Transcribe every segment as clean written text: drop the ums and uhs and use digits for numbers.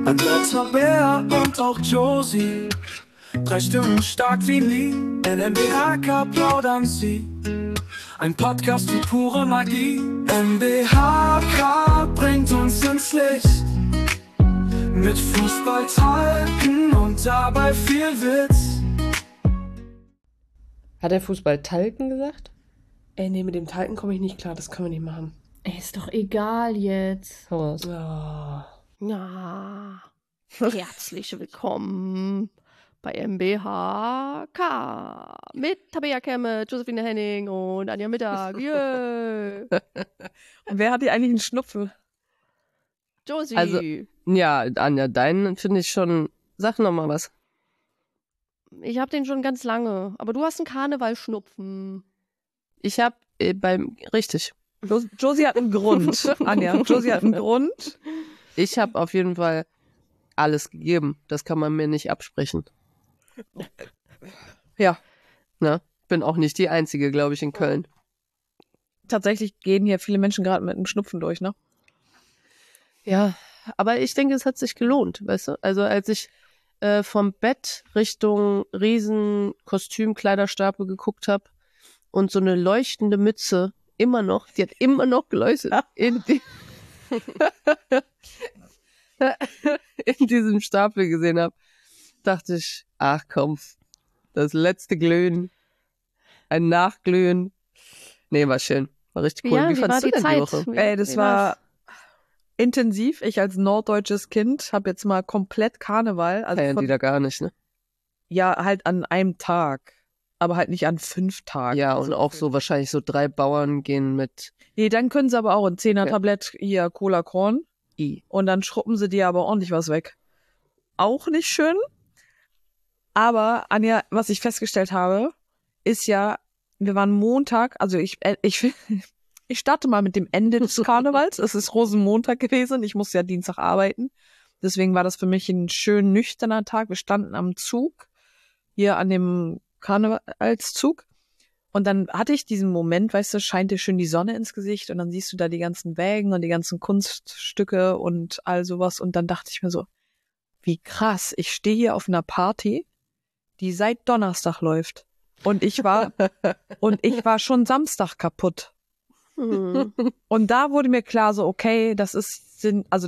Andrea, Bär und auch Josie, 3 Stimmen stark wie nie. NMBHK plaudern sie, ein Podcast wie pure Magie. NMBHK bringt uns ins Licht, mit Fußball talken und dabei viel Witz. Hat er Fußball talken gesagt? Ey, nee, mit dem Talken komme ich nicht klar, das können wir nicht machen. Ey, ist doch egal jetzt. Hau raus. Ja. Herzlich willkommen bei MBHK mit Tabea Kemme, Josephine Henning und Anja Mittag. Yeah. Und wer hat hier eigentlich einen Schnupfen? Josie. Also, ja, Anja, deinen finde ich schon. Sag noch mal was. Ich habe den schon ganz lange, aber du hast einen Karnevalschnupfen. Ich habe richtig. Josie hat einen Grund, Anja. Josie hat einen Grund. Ich habe auf jeden Fall alles gegeben. Das kann man mir nicht absprechen. Ja. Ne? Bin auch nicht die Einzige, glaube ich, in Köln. Tatsächlich gehen hier viele Menschen gerade mit einem Schnupfen durch, ne? Ja, aber ich denke, es hat sich gelohnt, weißt du? Also als ich vom Bett Richtung riesen Kostüm-Kleiderstapel geguckt habe und so eine leuchtende Mütze die hat immer noch geleuchtet in diesem Stapel gesehen habe, dachte ich, ach komm, das letzte Glühen, ein Nachglühen. Nee, war schön, war richtig cool. Ja, wie fandst du denn die Woche? Ey, das war intensiv. Ich als norddeutsches Kind habe jetzt mal komplett Karneval. Also Feiern die da gar nicht, ne? Ja, halt an einem Tag. Aber halt nicht an 5 Tagen. Ja, und auch so wahrscheinlich so 3 Bauern gehen mit. Nee, dann können sie aber auch ein 10er-Tablett hier Cola Korn. Und dann schruppen sie dir aber ordentlich was weg. Auch nicht schön. Aber, Anja, was ich festgestellt habe, ist ja, wir waren Montag, also ich starte mal mit dem Ende des Karnevals. Es ist Rosenmontag gewesen. Ich musste ja Dienstag arbeiten. Deswegen war das für mich ein schön nüchterner Tag. Wir standen am Zug, hier an dem Karnevalszug. Und dann hatte ich diesen Moment, weißt du, scheint dir schön die Sonne ins Gesicht und dann siehst du da die ganzen Wägen und die ganzen Kunststücke und all sowas. Und dann dachte ich mir so, wie krass, ich stehe hier auf einer Party, die seit Donnerstag läuft. Und ich war schon Samstag kaputt. Und da wurde mir klar so, okay, das ist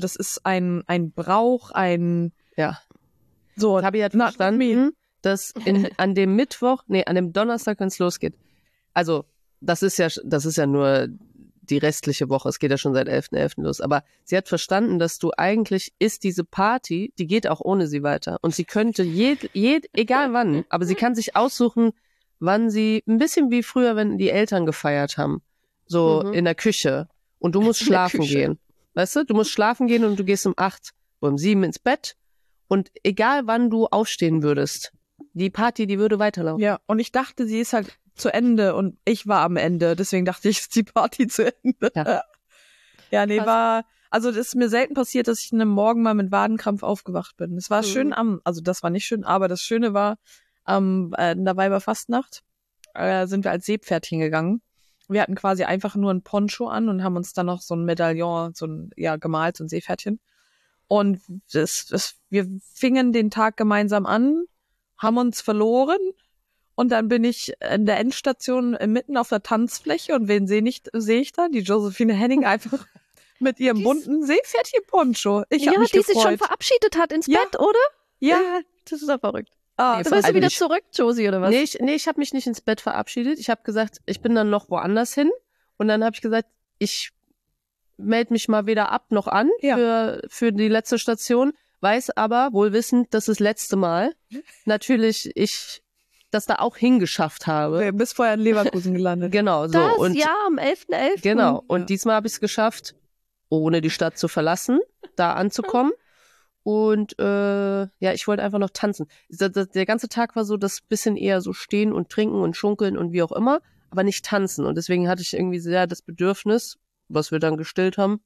ein Brauch, Ja. So, Tabi hat verstanden, dass an dem Donnerstag, wenn es losgeht. Also, das ist ja nur die restliche Woche. Es geht ja schon seit 11.11. los. Aber sie hat verstanden, dass du eigentlich diese Party, die geht auch ohne sie weiter. Und sie könnte egal wann, aber sie kann sich aussuchen, wann sie, ein bisschen wie früher, wenn die Eltern gefeiert haben. So in der Küche. Und du musst schlafen gehen. Weißt du? Du musst schlafen gehen und du gehst um 8 oder um 7 ins Bett. Und egal wann du aufstehen würdest, die Party, die würde weiterlaufen. Ja, und ich dachte, sie ist halt zu Ende und ich war am Ende. Deswegen dachte ich, ist die Party zu Ende. Ja, nee, also das ist mir selten passiert, dass ich einen Morgen mal mit Wadenkrampf aufgewacht bin. Es war schön also das war nicht schön, aber das Schöne war, in der Weiberfastnacht sind wir als Seepferdchen gegangen. Wir hatten quasi einfach nur ein Poncho an und haben uns dann noch so ein Medaillon, gemalt, so ein Seepferdchen. Und wir fingen den Tag gemeinsam an, haben uns verloren und dann bin ich in der Endstation mitten auf der Tanzfläche und wen sehe ich da? Die Josephine Henning einfach mit ihrem bunten Seepferdchen-Poncho. Ich habe mich die gefreut. sich schon verabschiedet hat ins Bett, oder? Ja. Das ist doch verrückt. Ah, Du willst wieder zurück, Josie, oder was? Nee, ich habe mich nicht ins Bett verabschiedet. Ich habe gesagt, ich bin dann noch woanders hin. Und dann habe ich gesagt, ich melde mich mal weder ab noch an für die letzte Station. Weiß aber, wohl wissend, dass das letzte Mal natürlich ich das da auch hingeschafft habe. Du bist vorher in Leverkusen gelandet. Genau, so. Und ja, am 11.11. Genau, und diesmal habe ich es geschafft, ohne die Stadt zu verlassen, da anzukommen. Und ich wollte einfach noch tanzen. Der ganze Tag war so das bisschen eher so stehen und trinken und schunkeln und wie auch immer, aber nicht tanzen. Und deswegen hatte ich irgendwie sehr das Bedürfnis, was wir dann gestillt haben,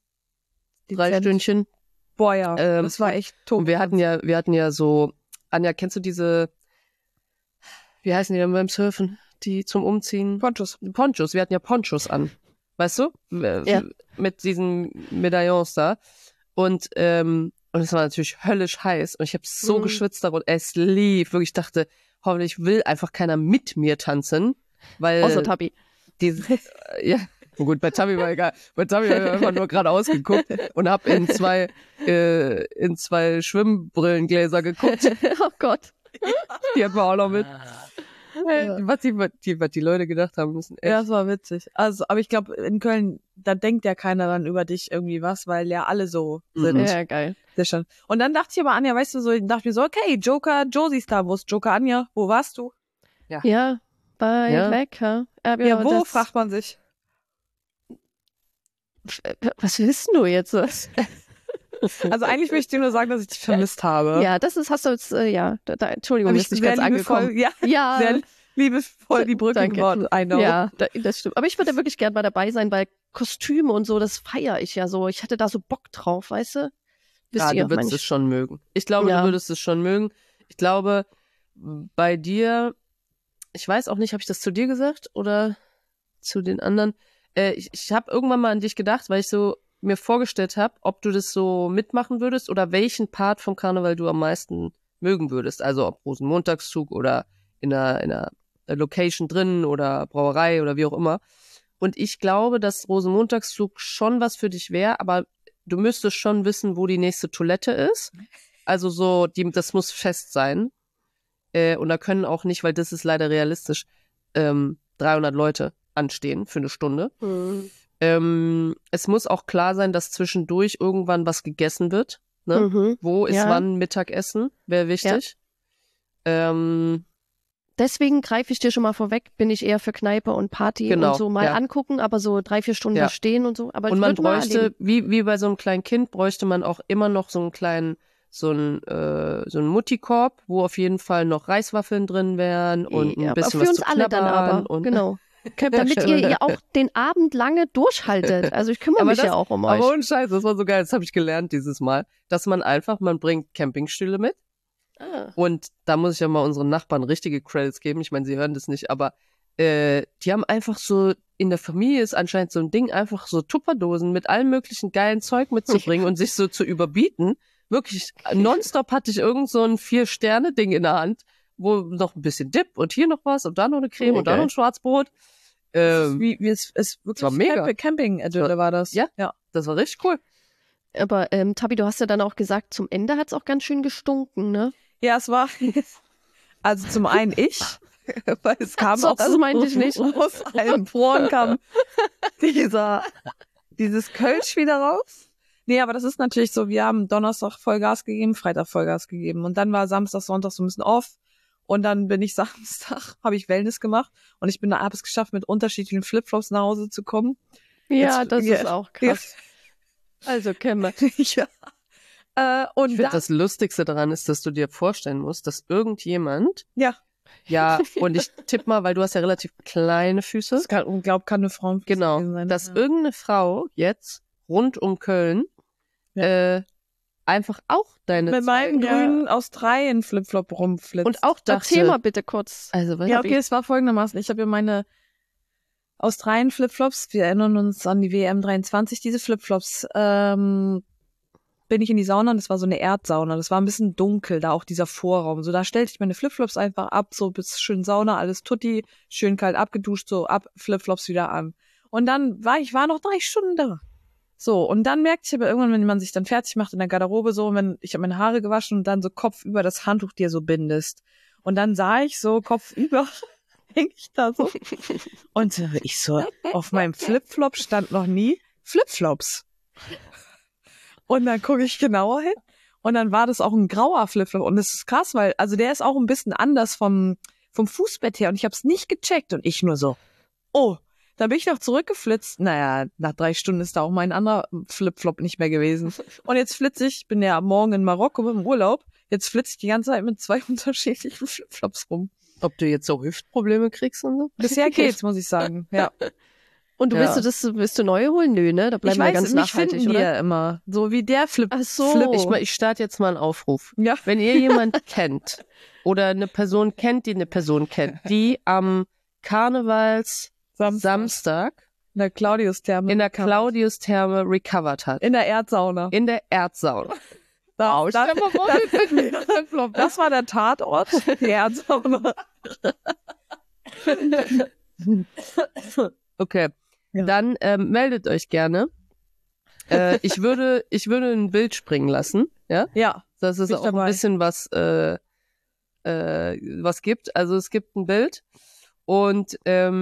3 Stündchen. Boah, ja, das war echt tot. Und wir hatten ja so, Anja, kennst du diese, wie heißen die denn beim Surfen? Die zum Umziehen? Ponchos. Wir hatten ja Ponchos an. Weißt du? Ja. Mit diesen Medaillons da. Und Und es war natürlich höllisch heiß und ich habe so geschwitzt darunter. Es lief, wirklich, ich dachte, hoffentlich will einfach keiner mit mir tanzen, weil Außer Tabi. ja, gut, bei Tabi war egal. Bei Tabi habe ich einfach nur geradeaus geguckt und habe in zwei Schwimmbrillengläser geguckt. Oh Gott. Die hatten wir auch noch mit. Was die Leute gedacht haben müssen. Echt. Ja, das war witzig. Also, aber ich glaube, in Köln, da denkt ja keiner dann über dich irgendwie was, weil ja alle so sind. Ja, geil. Sehr schön. Und dann dachte ich aber, Anja, weißt du, so, dachte ich mir so, okay, Joker, Josie ist da. Wo ist Joker, Anja? Wo warst du? Ja, weit weg, ja. Aber Ja, wo, fragt man sich. Was willst du jetzt? Also eigentlich möchte ich dir nur sagen, dass ich dich vermisst habe. Ja, hast du jetzt, Entschuldigung, Hab ist nicht ganz angekommen. Ja, sehr liebevoll die Brücke gebaut. I know. Ja, das stimmt. Aber ich würde wirklich gerne mal dabei sein, weil Kostüme und so, das feiere ich ja so. Ich hatte da so Bock drauf, weißt du? Ja, du würdest es schon mögen. Ich glaube, du würdest es schon mögen. Ich glaube, bei dir, ich weiß auch nicht, habe ich das zu dir gesagt oder zu den anderen? Ich habe irgendwann mal an dich gedacht, weil ich so mir vorgestellt habe, ob du das so mitmachen würdest oder welchen Part vom Karneval du am meisten mögen würdest. Also ob Rosenmontagszug oder in einer Location drin oder Brauerei oder wie auch immer. Und ich glaube, dass Rosenmontagszug schon was für dich wäre, aber du müsstest schon wissen, wo die nächste Toilette ist. Also so, das muss fest sein. Und da können auch nicht, weil das ist leider realistisch, 300 Leute anstehen für eine Stunde. Es muss auch klar sein, dass zwischendurch irgendwann was gegessen wird. Ne? Wo ist wann Mittagessen? Wäre wichtig. Ja. Deswegen greife ich dir schon mal vorweg, bin ich eher für Kneipe und Party und so mal angucken, aber so 3-4 Stunden da stehen und so. Aber und man bräuchte, wie bei so einem kleinen Kind, bräuchte man auch immer noch so einen kleinen, so einen Muttikorb, wo auf jeden Fall noch Reiswaffeln drin wären und ein bisschen was zu knabbern. Für uns alle dann aber, und genau. Damit ihr auch den Abend lange durchhaltet. Also ich kümmere mich ja auch um euch. Aber ohne Scheiß, das war so geil, das habe ich gelernt dieses Mal, dass man bringt Campingstühle mit. Und da muss ich ja mal unseren Nachbarn richtige Credits geben. Ich meine, sie hören das nicht, aber die haben einfach so, in der Familie ist anscheinend so ein Ding, einfach so Tupperdosen mit allem möglichen geilen Zeug mitzubringen und sich so zu überbieten. Wirklich, nonstop hatte ich irgend so ein 4-Sterne-Ding in der Hand, wo noch ein bisschen Dip und hier noch was und da noch eine Creme und da noch ein Schwarzbrot. Es ist wirklich war mega. Camping-Idylle war das. Ja, das war richtig cool. Aber Tabi, du hast ja dann auch gesagt, zum Ende hat es auch ganz schön gestunken, ne? Ja, es war, also zum einen ich, weil es kam auch, das meinte ich nicht. Aus allen Poren kam dieses Kölsch wieder raus. Nee, aber das ist natürlich so, wir haben Donnerstag Vollgas gegeben, Freitag Vollgas gegeben und dann war Samstag, Sonntag so ein bisschen off und dann bin ich Samstag, habe ich Wellness gemacht und ich habe es geschafft, mit unterschiedlichen Flipflops nach Hause zu kommen. Ja, das ist auch krass. Also kennen wir. Ja. Und ich finde, das Lustigste daran ist, dass du dir vorstellen musst, dass irgendjemand, ja, und ich tippe mal, weil du hast ja relativ kleine Füße. Das kann eine Frau sein. Dass irgendeine Frau jetzt rund um Köln einfach auch mit meinen grünen Australien Flipflop rumflitzt. Und auch dachte, erzähl mal bitte kurz. Also, es war folgendermaßen, ich habe ja meine Australien Flipflops, wir erinnern uns an die WM 23, diese Flipflops, bin ich in die Sauna und das war so eine Erdsauna. Das war ein bisschen dunkel, da auch dieser Vorraum. So, da stellte ich meine Flipflops einfach ab, so bis schön Sauna, alles tutti, schön kalt abgeduscht, so ab, Flipflops wieder an. Und dann war noch 3 Stunden da. So, und dann merkte ich aber irgendwann, wenn man sich dann fertig macht in der Garderobe, so, ich habe meine Haare gewaschen und dann so Kopf über das Handtuch dir so bindest. Und dann sah ich so, Kopf über, häng ich da so. Und ich so, auf meinem Flipflop stand noch nie Flipflops. Und dann gucke ich genauer hin und dann war das auch ein grauer Flipflop und das ist krass, weil also der ist auch ein bisschen anders vom Fußbett her und ich habe es nicht gecheckt und ich nur so, oh, dann bin ich noch zurückgeflitzt. Naja, nach 3 Stunden ist da auch mein anderer Flipflop nicht mehr gewesen. Und jetzt flitze ich, bin ja morgen in Marokko im Urlaub, jetzt flitze ich die ganze Zeit mit 2 unterschiedlichen Flipflops rum. Ob du jetzt so Hüftprobleme kriegst und so? Bisher geht's, muss ich sagen, ja. Und willst du neue holen? Nö, ne? Da bleiben wir ganz nachhaltig, oder? Ja immer. So wie der Flip. Ach so. Ich starte jetzt mal einen Aufruf. Ja. Wenn ihr jemand kennt oder eine Person kennt, die eine Person kennt, die am Samstag in der Claudius-Therme recovered hat. In der Erdsauna. Das war der Tatort. Ja, okay, dann meldet euch gerne. Ich würde ein Bild springen lassen, ja? Ja. Dass es auch ein bisschen was gibt. Also es gibt ein Bild und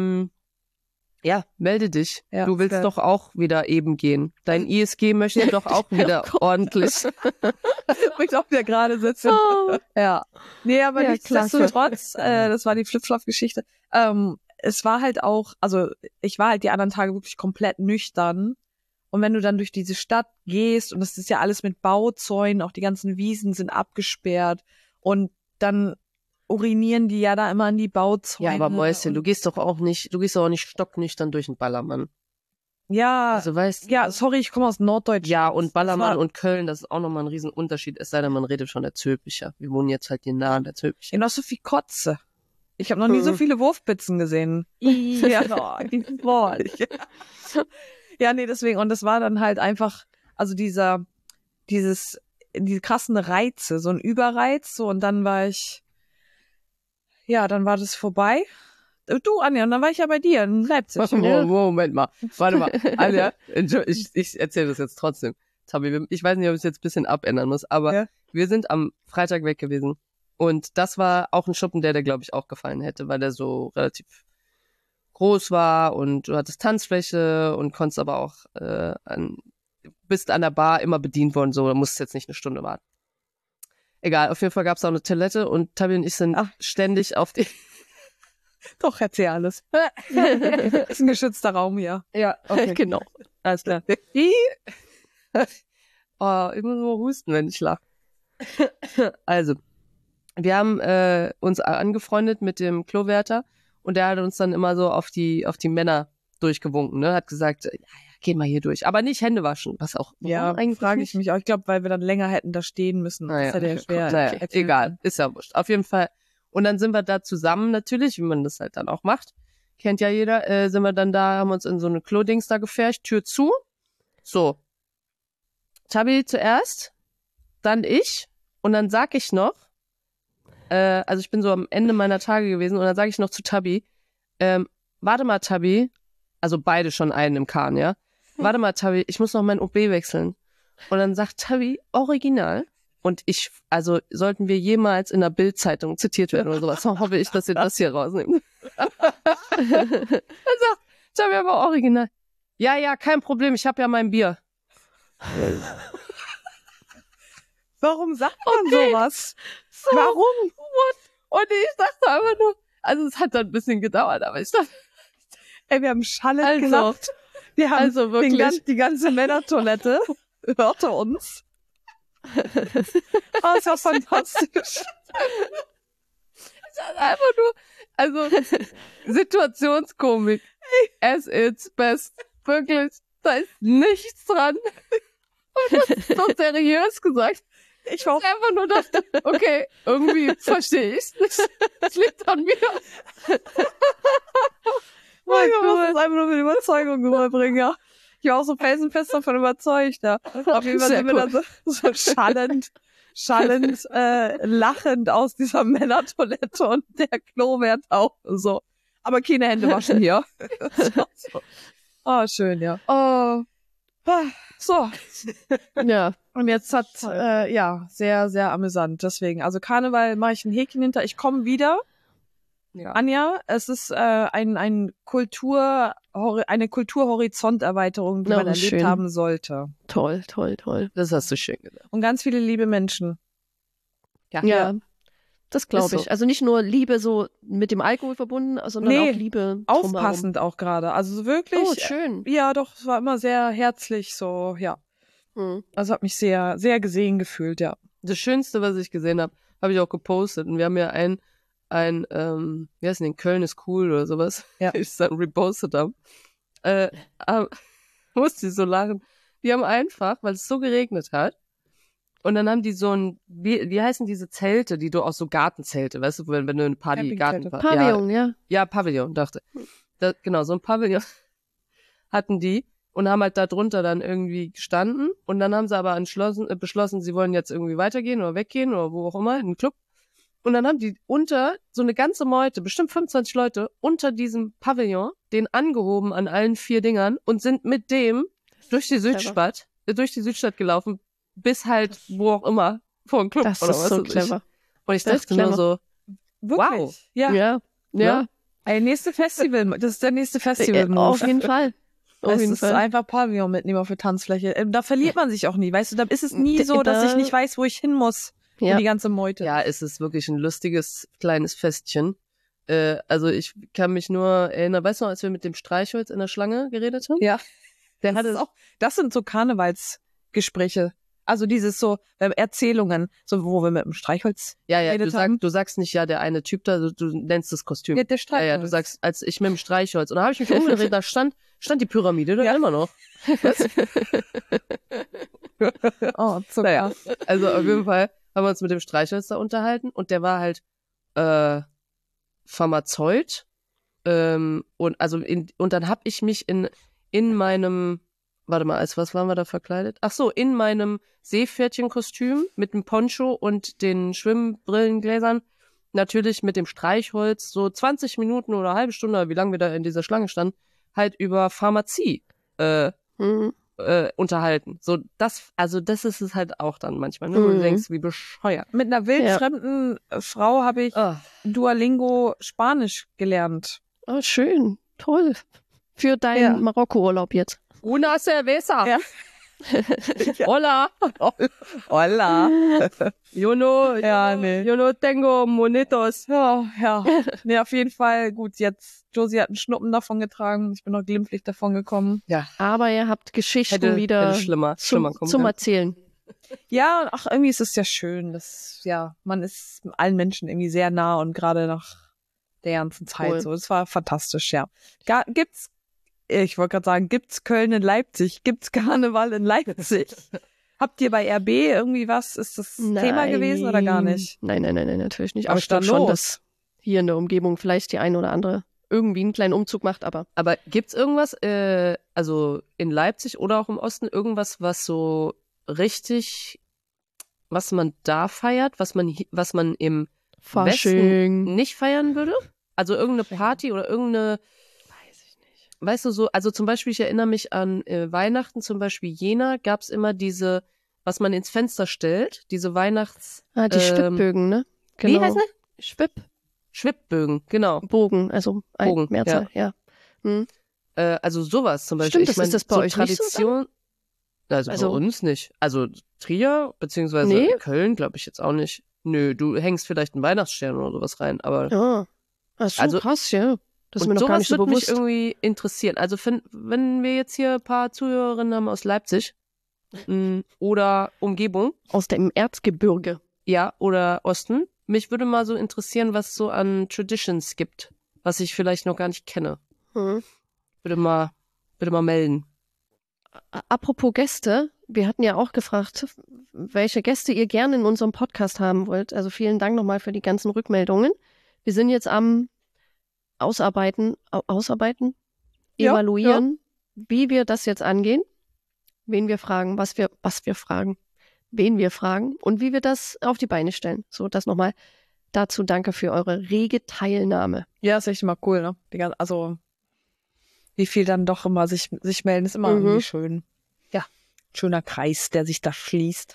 melde dich. Ja, du willst doch auch wieder eben gehen. Dein ISG möchte doch auch wieder ordentlich. Wo ich auch wieder gerade sitze. Ja. Nee, aber nichtsdestotrotz, das war die Flipflop-Geschichte. Es war halt auch, also ich war halt die anderen Tage wirklich komplett nüchtern. Und wenn du dann durch diese Stadt gehst, und das ist ja alles mit Bauzäunen, auch die ganzen Wiesen sind abgesperrt, und dann urinieren die ja da immer an die Bauzäune. Ja, aber Mäuschen, du gehst doch auch nicht stocknüchtern durch den Ballermann. Ja, also, weißt, ja, sorry, ich komme aus Norddeutschland. Ja, und Ballermann und Köln, das ist auch nochmal ein Riesenunterschied, es sei denn, man redet schon der Zülpicher. Wir wohnen jetzt halt hier nah an der Zülpicher. Ja, noch so viel Kotze. Ich habe noch nie so viele Wurfspitzen gesehen. Ja, dieses Wort. Ja, nee, deswegen. Und das war dann halt einfach, also diese krassen Reize, so ein Überreiz, so, und dann war das vorbei. Du, Anja, und dann war ich ja bei dir in Leipzig. Moment mal, warte mal. Anja, ich erzähle das jetzt trotzdem. Tabi, ich weiß nicht, ob ich es jetzt ein bisschen abändern muss, aber wir sind am Freitag weg gewesen. Und das war auch ein Schuppen, der glaube ich, auch gefallen hätte, weil der so relativ groß war und du hattest Tanzfläche und konntest aber auch bist an der Bar immer bedient worden, so, da musst jetzt nicht eine Stunde warten. Egal, auf jeden Fall gab es auch eine Toilette und Tabi und ich sind ständig auf die... Doch, erzähl alles. Ist ein geschützter Raum hier. Ja, okay. Genau. Alles klar. Ich muss nur husten, wenn ich lache. Also, wir haben uns angefreundet mit dem Klowärter und der hat uns dann immer so auf die Männer durchgewunken, ne? Hat gesagt, ja, geh mal hier durch. Aber nicht Hände waschen, was auch. Ja, frage ich mich auch. Ich glaube, weil wir dann länger hätten da stehen müssen. Naja, das ist ja schwer. Naja, egal, ist ja wurscht. Auf jeden Fall. Und dann sind wir da zusammen natürlich, wie man das halt dann auch macht. Kennt ja jeder. Sind wir dann da, haben uns in so eine Klodings da gefercht, Tür zu. So. Tabi zuerst, dann ich. Und dann sag ich noch, also ich bin so am Ende meiner Tage gewesen, und dann sage ich noch zu Tabi, warte mal, Tabi, also beide schon einen im Kahn, ja? Warte mal, Tabi, ich muss noch mein OB wechseln. Und dann sagt Tabi, original. Und also sollten wir jemals in der Bild-Zeitung zitiert werden oder sowas, hoffe ich, dass ihr das hier rausnehmt. Dann sagt Tabi aber original. Ja, kein Problem, ich habe ja mein Bier. Warum sagt man sowas? So, warum? What? Und ich dachte einfach nur, also es hat dann ein bisschen gedauert, aber ich dachte, wir haben schallend gelacht. Wir haben wirklich die ganze Männertoilette hörte uns. Oh, ist ja fantastisch. Einfach nur, also Situationskomik as its best. Wirklich, da ist nichts dran. Und das ist so seriös gesagt. Ich hoffe einfach nur, dass, okay, irgendwie verstehe ich es nicht. Es liegt an mir. Mein Gott, das ist einfach nur für die Überzeugung rüberbringen, ja. Ich war auch so felsenfest davon überzeugt, ja. Auf jeden Fall sind wir dann so schallend, lachend aus dieser Männertoilette und der Klowärt auch so. Aber keine Hände waschen hier. So. Oh, schön, ja. Oh. So. Ja. Und jetzt hat, sehr, sehr amüsant. Deswegen, also Karneval mache ich ein Häkchen hinter. Ich komme wieder. Ja. Anja, es ist eine Kulturhorizonterweiterung, die man erlebt haben sollte. Toll. Das hast du schön gesagt. Und ganz viele liebe Menschen. Ja. Das glaube ich. So. Also nicht nur Liebe so mit dem Alkohol verbunden, sondern auch Liebe drumherum. Aufpassend auch gerade. Also wirklich. Oh, schön. Ja, doch, es war immer sehr herzlich, so, ja. Also hat mich sehr, sehr gesehen gefühlt, ja. Das Schönste, was ich gesehen habe, habe ich auch gepostet. Und wir haben ja wie heißt denn, Köln ist cool oder sowas, ich es dann repostet habe. Musste ich so lachen. Die haben einfach, weil es so geregnet hat, und dann haben die so wie heißen diese Zelte, die du aus so Gartenzelte, weißt du, wenn du eine Party, Pavillon, ja. Ja, Pavillon, dachte. Genau, so ein Pavillon hatten die und haben halt da drunter dann irgendwie gestanden. Und dann haben sie aber beschlossen, sie wollen jetzt irgendwie weitergehen oder weggehen oder wo auch immer, in den Club. Und dann haben die unter so eine ganze Meute, bestimmt 25 Leute, unter diesem Pavillon, den angehoben an allen 4 Dingern und sind mit dem durch die Südstadt gelaufen, bis halt wo auch immer, vor dem Club das oder ist was. So clever. Und ich dachte nur so, Wirklich? wow. Ja. Ja. Das ist der nächste Festival. Auf jeden Fall. Es ist einfach Pavillon mitnehmen auf der Tanzfläche. Da verliert man sich auch nie, weißt du, da ist es nie so, dass ich nicht weiß, wo ich hin muss. Ja. Die ganze Meute. Ja, es ist wirklich ein lustiges kleines Festchen. Also ich kann mich nur erinnern, weißt du noch, als wir mit dem Streichholz in der Schlange geredet haben? Ja. Das sind so Karnevalsgespräche. Also dieses so Erzählungen, so wo wir mit dem Streichholz geredet haben. Du sagst nicht, ja, der eine Typ da, du nennst das Kostüm. Ja, der Streichholz. Ja, du sagst, als ich mit dem Streichholz. Und da habe ich mich umgedreht, da stand die Pyramide da immer noch. Oh, Zucker. Naja, also auf jeden Fall haben wir uns mit dem Streichholz da unterhalten und der war halt Pharmazeut und dann habe ich mich in meinem, warte mal, als was waren wir da verkleidet? Ach so, in meinem Seepferdchenkostüm mit dem Poncho und den Schwimmbrillengläsern, natürlich mit dem Streichholz, so 20 Minuten oder eine halbe Stunde, wie lange wir da in dieser Schlange standen, halt über Pharmazie unterhalten. So, das ist es halt auch dann manchmal, ne? Wo du denkst, wie bescheuert. Mit einer wildfremden Frau habe ich Duolingo Spanisch gelernt. Oh, schön. Toll. Für deinen Marokko-Urlaub jetzt. Una cerveza. Ja. Hola. Hola. Yo no tengo monitos. Ja. Nee, auf jeden Fall. Gut, jetzt, Josie hat einen Schnuppen davon getragen. Ich bin noch glimpflich davon gekommen. Ja. Aber ihr habt Geschichten wieder schlimmer zum Erzählen. Ja, und irgendwie ist es ja schön, dass, man ist allen Menschen irgendwie sehr nah und gerade nach der ganzen Zeit cool. so. Das war fantastisch, ja. Ich wollte gerade sagen, gibt's Köln in Leipzig? Gibt's Karneval in Leipzig? Habt ihr bei RB irgendwie was? Ist das Thema gewesen oder gar nicht? Nein, natürlich nicht. Aber ich glaube schon, dass hier in der Umgebung vielleicht die eine oder andere irgendwie einen kleinen Umzug macht, aber gibt's irgendwas, also in Leipzig oder auch im Osten, irgendwas, was so richtig, was man da feiert, was man im Westen nicht feiern würde? Also irgendeine Party oder irgendeine, weißt du so, also zum Beispiel, ich erinnere mich an Weihnachten, zum Beispiel Jena, gab es immer diese, was man ins Fenster stellt, diese Weihnachts... die Schwibbögen, ne? Genau. Wie heißt das? Schwibbögen, genau. Bogen, also Bogen, Mehrzahl, ja. Also sowas zum Beispiel. Stimmt, ist das bei euch Tradition, nicht so? Also bei uns nicht. Also Trier, beziehungsweise Köln, glaube ich jetzt auch nicht. Nö, du hängst vielleicht einen Weihnachtsstern oder sowas rein, aber... Ja, also krass, ja. Das ist mir noch gar nicht so bewusst. Mich irgendwie interessieren. Also wenn wir jetzt hier ein paar Zuhörerinnen haben aus Leipzig oder Umgebung. Aus dem Erzgebirge. Ja, oder Osten. Mich würde mal so interessieren, was es so an Traditions gibt, was ich vielleicht noch gar nicht kenne. Bitte mal melden. Apropos Gäste, wir hatten ja auch gefragt, welche Gäste ihr gerne in unserem Podcast haben wollt. Also vielen Dank nochmal für die ganzen Rückmeldungen. Wir sind jetzt am Ausarbeiten, evaluieren, wie wir das jetzt angehen, wen wir fragen, was wir fragen, wen wir fragen und wie wir das auf die Beine stellen. So, das nochmal dazu danke für eure rege Teilnahme. Ja, ist echt immer cool, ne? Also, wie viel dann doch immer sich melden, ist immer irgendwie schön. Ja, schöner Kreis, der sich da schließt.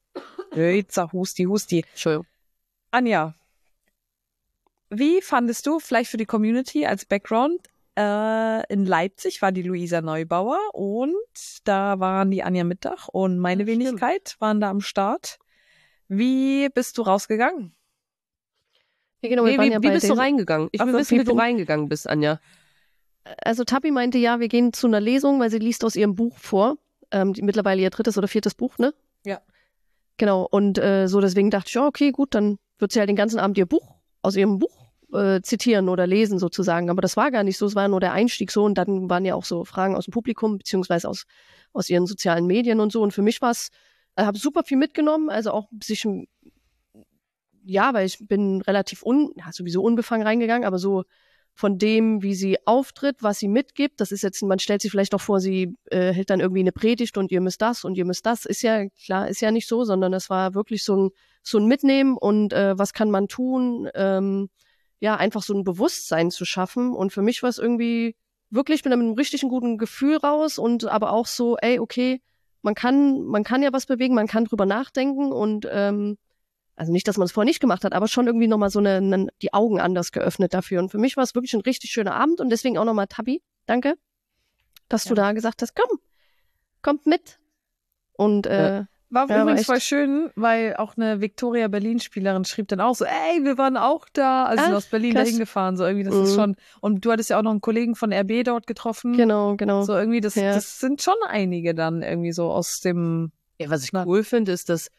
Husti. Entschuldigung. Anja, wie fandest du, vielleicht für die Community als Background, in Leipzig war die Luisa Neubauer und da waren die Anja Mittag und meine Wenigkeit waren da am Start. Wie bist du rausgegangen? Genau, wie bist du reingegangen? Ich will wissen, wie du reingegangen bist, Anja. Also Tabi meinte, ja, wir gehen zu einer Lesung, weil sie liest aus ihrem Buch vor. Mittlerweile ihr 3. oder 4. Buch, ne? Ja. Genau, und so deswegen dachte ich, ja, okay, gut, dann wird sie halt den ganzen Abend ihr Buch aus ihrem Buch zitieren oder lesen sozusagen. Aber das war gar nicht so, es war nur der Einstieg so und dann waren ja auch so Fragen aus dem Publikum beziehungsweise aus ihren sozialen Medien und so. Und für mich war es, habe super viel mitgenommen, also auch weil ich bin relativ sowieso unbefangen reingegangen, aber so von dem, wie sie auftritt, was sie mitgibt. Das ist jetzt, man stellt sich vielleicht auch vor, sie hält dann irgendwie eine Predigt und ihr müsst das und ihr müsst das. Ist ja klar, ist ja nicht so, sondern es war wirklich so ein Mitnehmen und was kann man tun, ja, einfach so ein Bewusstsein zu schaffen. Und für mich war es irgendwie wirklich, ich bin da mit einem richtig guten Gefühl raus und aber auch so, ey, okay, man kann ja was bewegen, man kann drüber nachdenken und also nicht, dass man es vorher nicht gemacht hat, aber schon irgendwie nochmal so die Augen anders geöffnet dafür. Und für mich war es wirklich ein richtig schöner Abend und deswegen auch nochmal Tabi, danke, dass du da gesagt hast, kommt mit. Und war ja, übrigens echt voll schön, weil auch eine Victoria Berlin-Spielerin schrieb dann auch so, ey, wir waren auch da, also sind aus Berlin dahin gefahren, so irgendwie, das ist schon, und du hattest ja auch noch einen Kollegen von RB dort getroffen. Genau. So irgendwie, das sind schon einige dann irgendwie so aus dem... Ja, was ich cool finde, ist, dass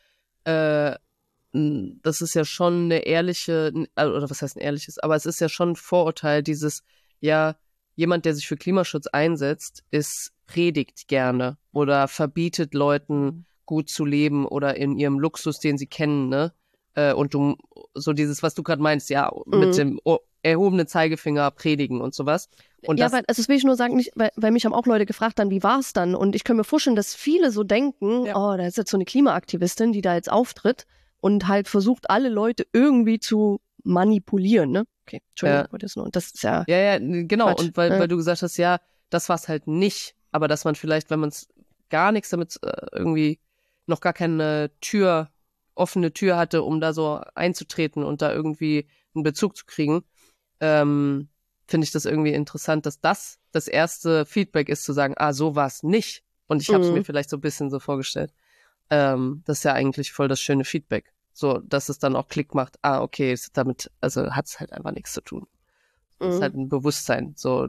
das ist ja schon eine ehrliche, oder was heißt ein ehrliches, aber es ist ja schon ein Vorurteil, dieses, ja, jemand, der sich für Klimaschutz einsetzt, predigt gerne oder verbietet Leuten gut zu leben oder in ihrem Luxus, den sie kennen, ne? Und du, so dieses, was du gerade meinst, ja, mit dem erhobenen Zeigefinger predigen und sowas. Und ja, also das will ich nur sagen, nicht, weil mich haben auch Leute gefragt dann, wie war es dann? Und ich kann mir vorstellen, dass viele so denken, oh, da ist jetzt so eine Klimaaktivistin, die da jetzt auftritt und halt versucht, alle Leute irgendwie zu manipulieren, ne? Okay, Entschuldigung, das ist ja... Ja, genau, Quatsch. Und weil du gesagt hast, ja, das war es halt nicht, aber dass man vielleicht, wenn man es gar nichts damit irgendwie noch gar keine offene Tür hatte, um da so einzutreten und da irgendwie einen Bezug zu kriegen, finde ich das irgendwie interessant, dass das erste Feedback ist, zu sagen, so war es nicht. Und ich habe es mir vielleicht so ein bisschen so vorgestellt. Das ist ja eigentlich voll das schöne Feedback. So, dass es dann auch Klick macht, okay, damit, also hat es halt einfach nichts zu tun. Es ist halt ein Bewusstsein. So,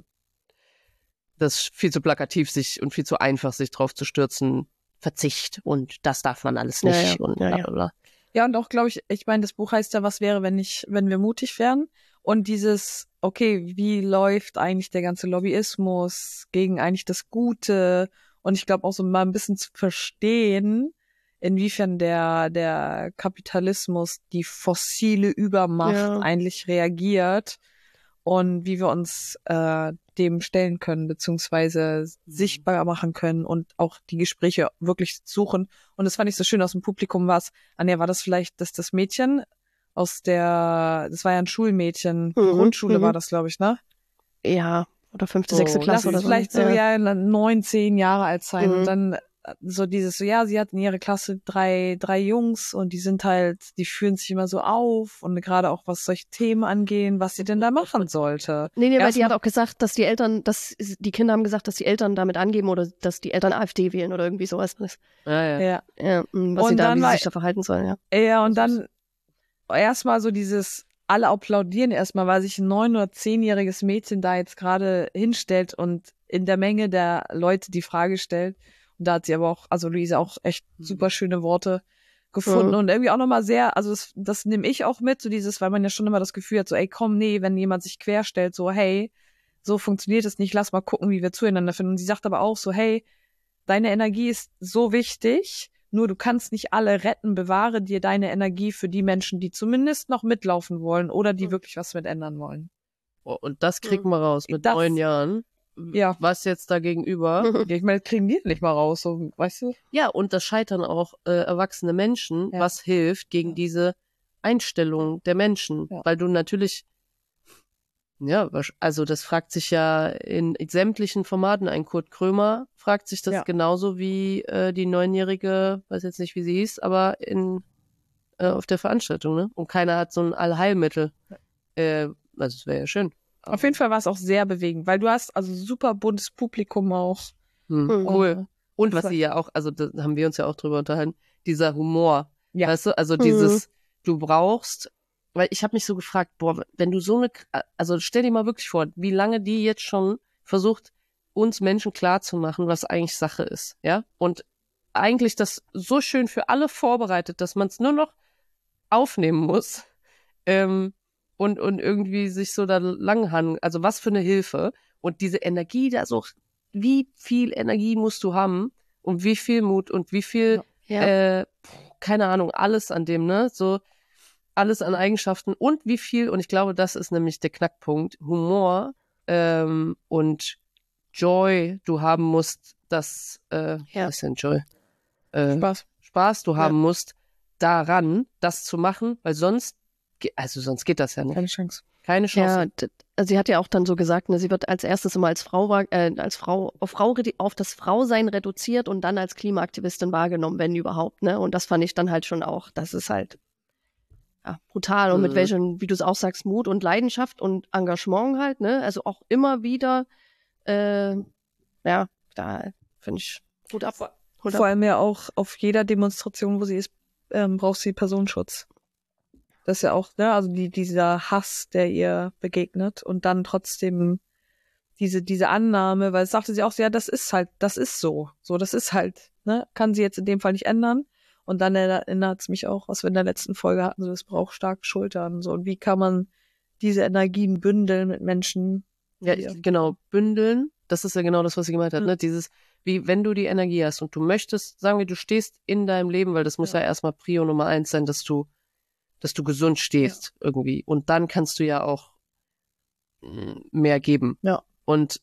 das ist viel zu plakativ und viel zu einfach, sich drauf zu stürzen, Verzicht und das darf man alles nicht und bla bla bla. Ja, und auch, glaube ich meine, das Buch heißt ja, was wäre, wenn wir mutig wären? Und dieses, okay, wie läuft eigentlich der ganze Lobbyismus gegen eigentlich das Gute? Und ich glaube auch so mal ein bisschen zu verstehen, inwiefern der Kapitalismus, die fossile Übermacht eigentlich reagiert und wie wir uns dem stellen können, beziehungsweise sichtbar machen können und auch die Gespräche wirklich suchen. Und das fand ich so schön aus dem Publikum, Anja, war das vielleicht das Mädchen das war ja ein Schulmädchen, Grundschule war das, glaube ich, ne? Ja, oder 5., 6. Klasse oder so. Vielleicht so 9, 10 Jahre alt sein und dann so dieses, sie hat in ihrer Klasse drei Jungs und die fühlen sich immer so auf und gerade auch was solche Themen angehen, was sie denn da machen sollte. Nee, weil die hat auch gesagt, dass die Kinder haben gesagt, dass die Eltern damit angeben oder dass die Eltern AfD wählen oder irgendwie sowas. Ja. Was sie sich da verhalten sollen, ja. Ja, und dann erstmal so dieses, alle applaudieren erstmal, weil sich ein 9- oder 10-jähriges Mädchen da jetzt gerade hinstellt und in der Menge der Leute die Frage stellt. Und da hat sie aber auch, also Luise, auch echt super schöne Worte gefunden und irgendwie auch nochmal sehr, also das nehme ich auch mit, so dieses, weil man ja schon immer das Gefühl hat, so ey, komm, nee, wenn jemand sich querstellt, so hey, so funktioniert es nicht, lass mal gucken, wie wir zueinander finden. Und sie sagt aber auch so, hey, deine Energie ist so wichtig, nur du kannst nicht alle retten, bewahre dir deine Energie für die Menschen, die zumindest noch mitlaufen wollen oder die wirklich was mit ändern wollen. Oh, und das kriegt man raus mit 9 Jahren. Ja. Was jetzt da gegenüber? Ich meine, kriegen die nicht mal raus, so, weißt du? Ja, und das scheitern auch erwachsene Menschen, was hilft gegen diese Einstellung der Menschen. Ja. Weil du natürlich, also das fragt sich ja in sämtlichen Formaten ein Kurt Krömer, fragt sich das genauso wie die 9-jährige, weiß jetzt nicht, wie sie hieß, aber auf der Veranstaltung, ne? Und keiner hat so ein Allheilmittel. Also es wäre ja schön. Auf jeden Fall war es auch sehr bewegend, weil du hast also super buntes Publikum auch. Cool. Und was sie ja auch, also da haben wir uns ja auch drüber unterhalten, dieser Humor. Ja. Weißt du, also dieses, du brauchst, weil ich habe mich so gefragt, wenn du also stell dir mal wirklich vor, wie lange die jetzt schon versucht, uns Menschen klarzumachen, was eigentlich Sache ist, ja? Und eigentlich das so schön für alle vorbereitet, dass man es nur noch aufnehmen muss. Und irgendwie sich so da langhangen, also was für eine Hilfe. Und diese Energie da so, wie viel Energie musst du haben und wie viel Mut und wie viel, keine Ahnung, alles an dem, ne? So, alles an Eigenschaften und wie viel, und ich glaube, das ist nämlich der Knackpunkt, Humor und Joy du haben musst, was ist denn Joy? Spaß du haben musst, daran, das zu machen, weil sonst geht das ja nicht. Keine Chance. Ja, also sie hat ja auch dann so gesagt, ne, sie wird als erstes immer auf das Frausein reduziert und dann als Klimaaktivistin wahrgenommen, wenn überhaupt, ne? Und das fand ich dann halt schon auch, das ist halt brutal und mit welchem, wie du es auch sagst, Mut und Leidenschaft und Engagement halt, ne? Also auch immer wieder, da finde ich gut ab. Vor allem ja auch auf jeder Demonstration, wo sie ist, braucht sie Personenschutz. Das ist ja auch, ne, also dieser Hass, der ihr begegnet und dann trotzdem diese Annahme, weil es sagte sie auch so, ja, das ist so, das ist halt, ne, kann sie jetzt in dem Fall nicht ändern. Und dann erinnert es mich auch, was wir in der letzten Folge hatten, so, es braucht starke Schultern, so, und wie kann man diese Energien bündeln mit Menschen? Ja, genau, bündeln, das ist ja genau das, was sie gemeint hat, ne, dieses, wie wenn du die Energie hast und du möchtest, sagen wir, du stehst in deinem Leben, weil das muss ja erstmal Prio Nummer 1 sein, dass du gesund stehst irgendwie. Und dann kannst du ja auch mehr geben. Ja. Und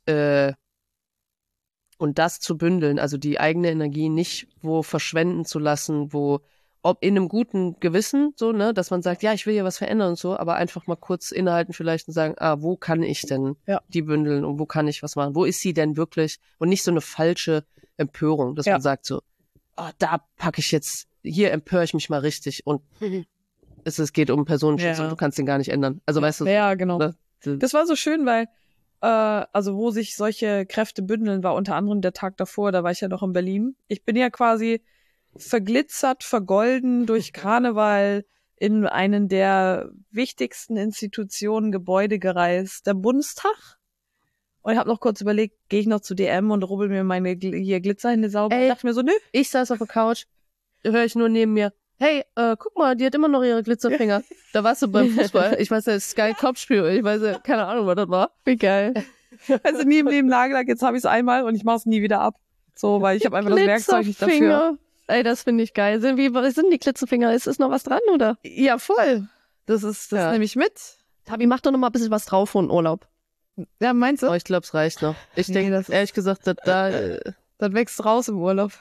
das zu bündeln, also die eigene Energie nicht wo verschwenden zu lassen, ob in einem guten Gewissen, so, ne, dass man sagt, ja, ich will ja was verändern und so, aber einfach mal kurz innehalten vielleicht und sagen, wo kann ich denn die bündeln und wo kann ich was machen? Wo ist sie denn wirklich? Und nicht so eine falsche Empörung, dass man sagt so, da packe ich jetzt, hier empöre ich mich mal richtig und es geht um Personenschutz und du kannst den gar nicht ändern. Also weißt du. Ja, genau. Ne? Das war so schön, weil also wo sich solche Kräfte bündeln, war unter anderem der Tag davor, da war ich ja noch in Berlin. Ich bin ja quasi verglitzert, vergolden durch Karneval in einen der wichtigsten Institutionen, Gebäude gereist, der Bundestag. Und ich habe noch kurz überlegt, gehe ich noch zu DM und rubbel mir meine Glitzerhände sauber. Ey, und dachte mir so, nö. Ich saß auf der Couch, höre ich nur neben mir, hey, guck mal, die hat immer noch ihre Glitzerfinger. Da warst du beim Fußball. Ich weiß ja, Sky Kopfspiel. Ich weiß ja, keine Ahnung, was das war. Wie geil. Also nie im Leben Nagellack, jetzt habe ich es einmal und ich mache es nie wieder ab. So, weil ich habe einfach das Werkzeug nicht dafür. Ey, das finde ich geil. Sind die Glitzerfinger? Ist noch was dran, oder? Ja, voll. Das nehme ich mit. Tabi, mach doch noch mal ein bisschen was drauf von Urlaub. Ja, meinst du? Oh, ich glaube, es reicht noch. Ich denke, ehrlich gesagt, das wächst raus im Urlaub.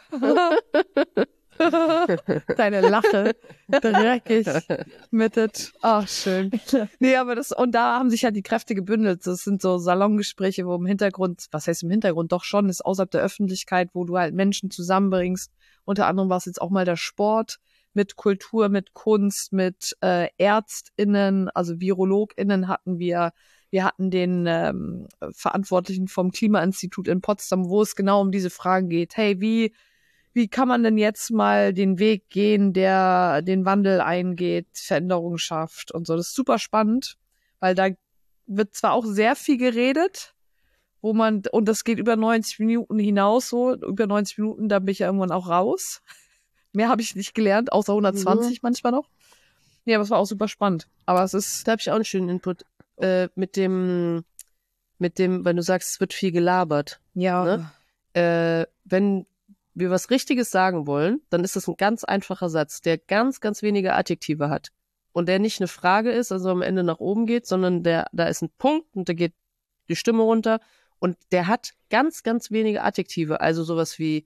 Deine Lache, dreckig, mittet. Ach, schön. Nee, aber und da haben sich ja die Kräfte gebündelt. Das sind so Salongespräche, wo im Hintergrund, was heißt im Hintergrund, doch schon, ist außerhalb der Öffentlichkeit, wo du halt Menschen zusammenbringst. Unter anderem war es jetzt auch mal der Sport mit Kultur, mit Kunst, mit ÄrztInnen, also VirologInnen hatten wir. Wir hatten den Verantwortlichen vom Klimainstitut in Potsdam, wo es genau um diese Fragen geht. Hey, wie kann man denn jetzt mal den Weg gehen, der den Wandel eingeht, Veränderung schafft und so. Das ist super spannend, weil da wird zwar auch sehr viel geredet, und das geht über 90 Minuten hinaus, so, über 90 Minuten, da bin ich ja irgendwann auch raus. Mehr habe ich nicht gelernt, außer 120 manchmal noch. Ja, aber es war auch super spannend. Aber da habe ich auch einen schönen Input, mit dem, wenn du sagst, es wird viel gelabert. Ja. Ne? Wenn wir was Richtiges sagen wollen, dann ist das ein ganz einfacher Satz, der ganz, ganz wenige Adjektive hat. Und der nicht eine Frage ist, also am Ende nach oben geht, sondern da ist ein Punkt und da geht die Stimme runter und der hat ganz, ganz wenige Adjektive. Also sowas wie,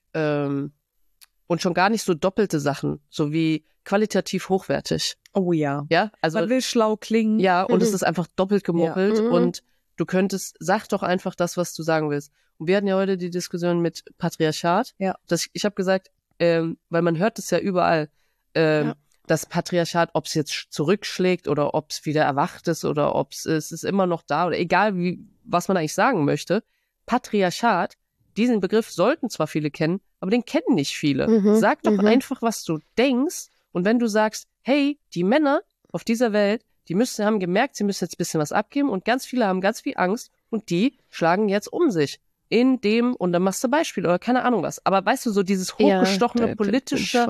und schon gar nicht so doppelte Sachen, so wie qualitativ hochwertig. Oh ja. Ja, also. Man will schlau klingen. Ja, und es ist einfach doppelt gemoppelt und du sag doch einfach das, was du sagen willst. Und wir hatten ja heute die Diskussion mit Patriarchat. Ja. Ich habe gesagt, weil man hört es ja überall, das Patriarchat, ob es jetzt zurückschlägt oder ob es wieder erwacht ist oder ob es ist immer noch da oder egal was man eigentlich sagen möchte. Patriarchat, diesen Begriff sollten zwar viele kennen, aber den kennen nicht viele. Sag doch einfach, was du denkst. Und wenn du sagst, hey, die Männer auf dieser Welt, haben gemerkt, sie müssen jetzt ein bisschen was abgeben und ganz viele haben ganz viel Angst und die schlagen jetzt um sich. Und dann machst du Beispiel oder keine Ahnung was. Aber weißt du, so dieses hochgestochene politische,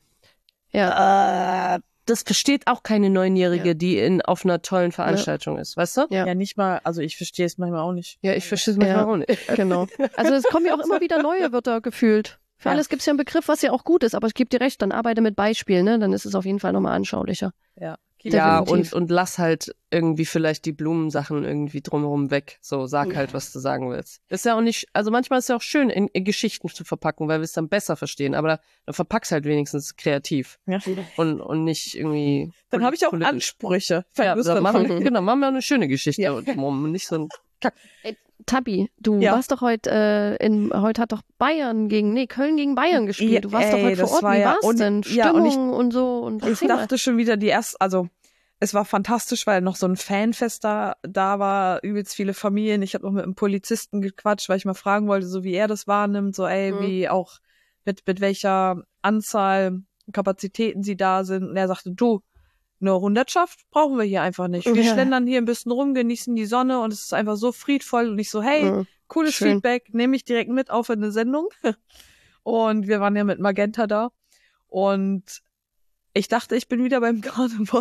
das versteht auch keine Neunjährige, die auf einer tollen Veranstaltung ist, weißt du? Ja, nicht mal, also ich verstehe es manchmal auch nicht. Ja, ich verstehe es manchmal auch nicht. Genau. Also es kommen ja auch immer wieder neue Wörter gefühlt. Für alles gibt es ja einen Begriff, was ja auch gut ist, aber ich gebe dir recht, dann arbeite mit Beispielen, ne? Dann ist es auf jeden Fall nochmal anschaulicher. Ja. Ja, Definitiv. und lass halt irgendwie vielleicht die Blumensachen irgendwie drumherum weg. So, sag halt, was du sagen willst. Ist ja auch nicht, also manchmal ist es ja auch schön, in Geschichten zu verpacken, weil wir es dann besser verstehen. Aber dann verpack's halt wenigstens kreativ. Ja. Und nicht irgendwie. Dann habe ich auch politisch. Ansprüche. Ja, Dann machen wir auch eine schöne Geschichte. Ja. Und nicht so ein Tabi, du Ja. warst doch heute hat doch Köln gegen Bayern gespielt. Ja, Du warst doch heute das vor Ort. war Wie ja- war's und- denn? ja, Stimmung und und so. Und Ich erzähl mal. dachte schon wieder es war fantastisch, weil noch so ein Fanfest da war, übelst viele Familien. Ich habe noch mit einem Polizisten gequatscht, weil ich mal fragen wollte, so wie er das wahrnimmt, so wie auch mit welcher Anzahl Kapazitäten sie da sind. Und er sagte, du, eine Hundertschaft brauchen wir hier einfach nicht. Wir Ja. schlendern hier ein bisschen rum, genießen die Sonne und es ist einfach so friedvoll und ich so, hey, cooles schön. Feedback, nehme ich direkt mit auf in eine Sendung. Und wir waren ja mit Magenta da und ich dachte, ich bin wieder beim Karneval.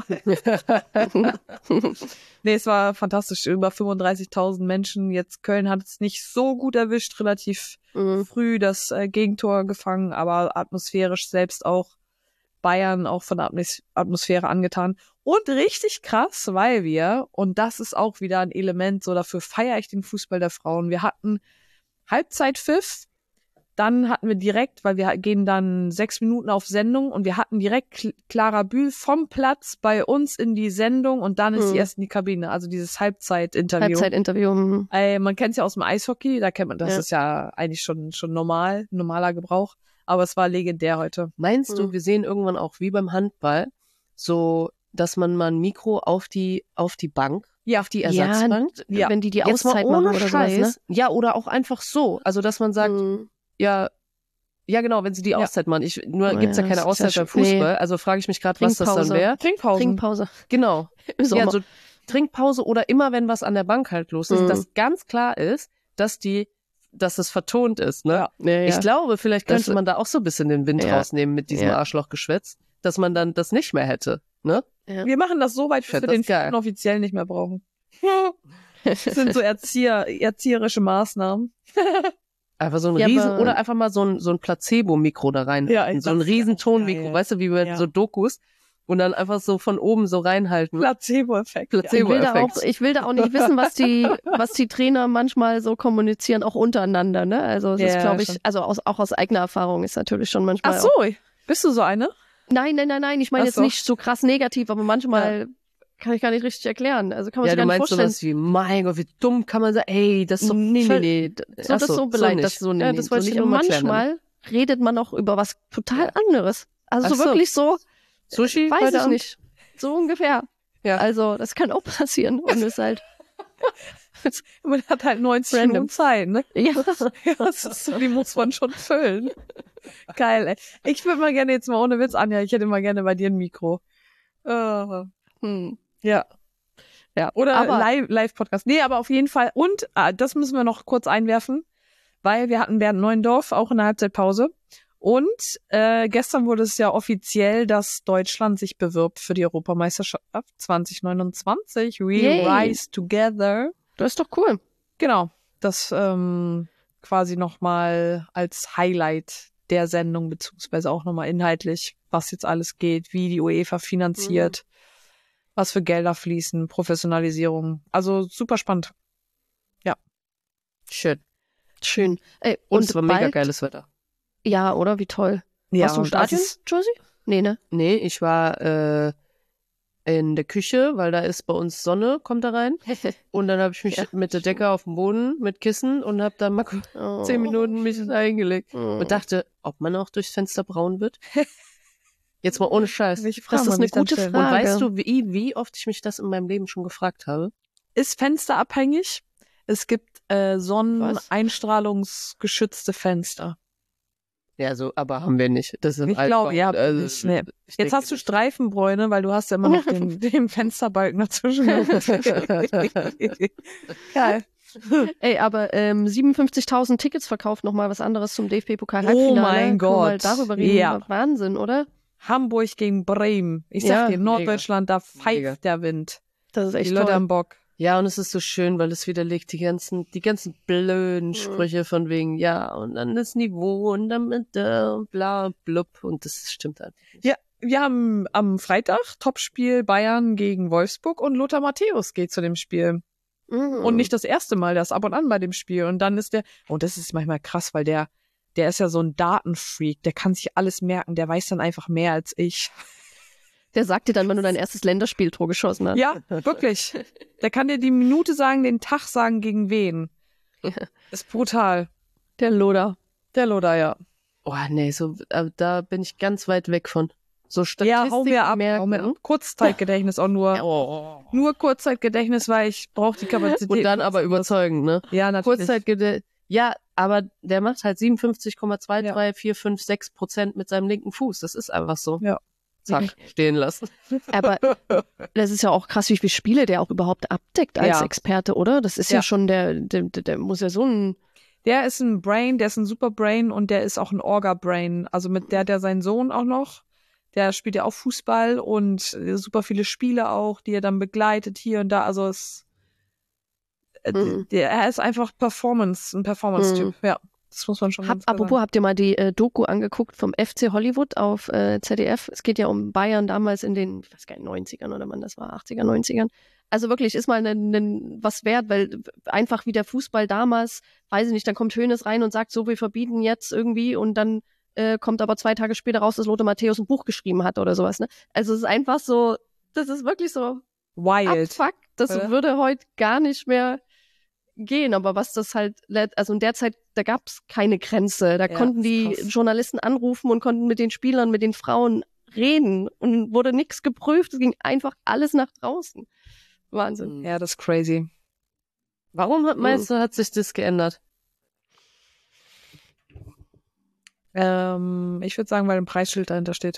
Nee, es war fantastisch. Über 35.000 Menschen. Jetzt Köln hat es nicht so gut erwischt, relativ früh das Gegentor gefangen, aber atmosphärisch selbst auch Bayern auch von der Atmosphäre angetan. Und richtig krass, weil und das ist auch wieder ein Element, so dafür feiere ich den Fußball der Frauen. Wir hatten Halbzeitpfiff. Dann hatten wir direkt, weil wir gehen dann 6 Minuten auf Sendung und wir hatten direkt Clara Bühl vom Platz bei uns in die Sendung und dann ist sie erst in die Kabine. Also dieses Halbzeitinterview. Man kennt es ja aus dem Eishockey, da kennt man, das ist ja eigentlich schon normaler Gebrauch. Aber es war legendär heute. Meinst du, wir sehen irgendwann auch wie beim Handball, so, dass man mal ein Mikro auf die Bank, auf die Ersatzbank, Wenn die jetzt mal Auszeit ohne machen oder Scheiß, sowas, ne? Ja, oder auch einfach so. Also, dass man sagt, ja, genau, wenn sie die Auszeit machen. Gibt's ja keine das ist Auszeit ja beim Fußball. Also frage ich mich gerade, was das dann wäre. Trinkpause. Genau. Im Sommer. Ja, so Trinkpause oder immer, wenn was an der Bank halt los ist, dass ganz klar ist, dass es vertont ist, ne? Ja. Ich glaube, vielleicht könnte Das- man da auch so ein bisschen den Wind Ja. rausnehmen mit diesem Ja. Arschlochgeschwätz, dass man dann das nicht mehr hätte, ne? Wir machen das so weit, bis wir das den geil. vierten offiziell nicht mehr brauchen. Das sind so erzieherische Maßnahmen. Einfach so ein Ja, Riesen, aber- oder einfach mal so ein Placebo-Mikro da rein. Ja, so ein das riesen ist Tonmikro, geil. weißt du, wie bei Ja. so Dokus. Und dann einfach so von oben so reinhalten. Placebo-Effekt. Placebo-Effekt. Ich will da auch nicht wissen, was die Trainer manchmal so kommunizieren, auch untereinander, ne? Also es ist, Ja, glaube ich, schon. also auch aus eigener Erfahrung ist natürlich schon manchmal Ach so, auch, bist du so eine? Nein, ich meine Ach jetzt so. nicht so krass negativ, aber manchmal kann ich gar nicht richtig erklären. Also kann man Ja, sich du gar nicht meinst vorstellen. sowas wie, mein Gott, wie dumm kann man sagen, ey, das ist doch Nee. So, Ach das so beleidigt, nicht. das so, nee, Ja, nee, das so wollte ich nicht. dir Aber nur mal klären, ne? manchmal redet man auch über was total anderes. Also Ach so so. wirklich so, Sushi weiß heute ich Abend? nicht. So ungefähr. Ja. Also, das kann auch passieren. Und ist halt, Man hat halt 90 Random. Minuten Zeit, ne? ja. Ja, das ist so, die muss man schon füllen. Geil, ey. Ich würde mal gerne jetzt mal ohne Witz, Anja, ich hätte mal gerne bei dir ein Mikro. Ja. Ja, Oder aber Live-Podcast. Nee, aber auf jeden Fall. Und das müssen wir noch kurz einwerfen, weil wir hatten Bernd Neuendorf auch in der Halbzeitpause. Und gestern wurde es ja offiziell, dass Deutschland sich bewirbt für die Europameisterschaft 2029. We Yay. rise together. das ist doch cool. Genau. Das quasi nochmal als Highlight der Sendung, beziehungsweise auch nochmal inhaltlich, was jetzt alles geht, wie die UEFA finanziert, was für Gelder fließen, Professionalisierung. Also super spannend. Shit. Schön. Ey, Und es war mega bald- geiles Wetter. Ja, oder? Wie toll. Ja, Warst du im und das Stadion, ist- Josie? Nee, ne? Nee, ich war in der Küche, weil da ist bei uns Sonne, kommt da rein. Und dann habe ich mich Ja. mit der Decke auf dem Boden, mit Kissen und habe dann mal 10 Minuten mich eingelegt. Und dachte, ob man auch durchs Fenster braun wird. Jetzt mal ohne Scheiß. Welche Das Fragen ist man eine sich dann gute stellen? Frage. Und weißt du, wie oft ich mich das in meinem Leben schon gefragt habe? Ist fensterabhängig? Es gibt sonneneinstrahlungsgeschützte Fenster. Ja, so, aber haben wir nicht. Das ist Ich glaube, ihr habt nicht. Nee. Jetzt hast du Streifenbräune, weil du hast ja immer noch den Fensterbalken dazwischen. Geil. Ey, aber 57.000 Tickets verkauft, nochmal was anderes zum DFB-Pokal-Halbfinale. Oh mein Können wir mal Gott. darüber reden. Ja. Wahnsinn, oder? Hamburg gegen Bremen. Ich Ja, sag dir, Norddeutschland, da pfeift Mega. der Wind. Das ist Die echt Leute toll. am Bock. Ja, und es ist so schön, weil es widerlegt die ganzen blöden Sprüche von wegen, ja, und dann das Niveau und dann und bla, blub, und das stimmt einfach nicht. Ja, wir haben am Freitag Topspiel Bayern gegen Wolfsburg und Lothar Matthäus geht zu dem Spiel. Und nicht das erste Mal, der ist ab und an bei dem Spiel. Und dann ist und das ist manchmal krass, weil der ist ja so ein Datenfreak, der kann sich alles merken, der weiß dann einfach mehr als ich. Der sagt dir dann, wenn du dein erstes Länderspieltor geschossen hast. Ja, wirklich. Der kann dir die Minute sagen, den Tag sagen, gegen wen. Ist brutal. Der Loder. Der Loder, ja. Oh, nee, so, da bin ich ganz weit weg von. So Statistik Ja, hau mir ab. Kurzzeitgedächtnis auch nur. Oh. Nur Kurzzeitgedächtnis, weil ich brauche die Kapazität. Und dann aber überzeugend, ne? Ja, natürlich. Kurzzeitgedächtnis. Ja, aber der macht halt 57,23456% mit seinem linken Fuß. Das ist einfach so. Ja. Zack, stehen lassen. Aber das ist ja auch krass, wie viele Spiele der auch überhaupt abdeckt als Experte, oder? Das ist ja schon der muss ja so ein... Der ist ein Brain, der ist ein Superbrain und der ist auch ein Orga-Brain. Also mit der sein Sohn auch noch. Der spielt ja auch Fußball und super viele Spiele auch, die er dann begleitet hier und da. Also er ist einfach ein Performance-Typ. Ja, das muss man schon ganz klar Apropos, sagen. habt ihr mal die Doku angeguckt vom FC Hollywood auf ZDF? Es geht ja um Bayern damals in den, ich weiß gar nicht, 90ern oder wann das war, 80er, 90ern. Also wirklich, ist mal was wert, weil einfach wie der Fußball damals, weiß ich nicht, dann kommt Hoeneß rein und sagt, so, wir verbieten jetzt irgendwie und dann kommt aber 2 Tage später raus, dass Lothar Matthäus ein Buch geschrieben hat oder sowas. Ne? Also es ist einfach so, das ist wirklich so wild. Abfuck, das würde heute gar nicht mehr gehen, aber was das halt, also in der Zeit, da gab es keine Grenze, da konnten die Journalisten anrufen und konnten mit den Spielern, mit den Frauen reden und wurde nichts geprüft, es ging einfach alles nach draußen. Wahnsinn. Ja, das ist crazy. Warum meinst du, hat sich das geändert? Ich würde sagen, weil ein Preisschild dahinter steht.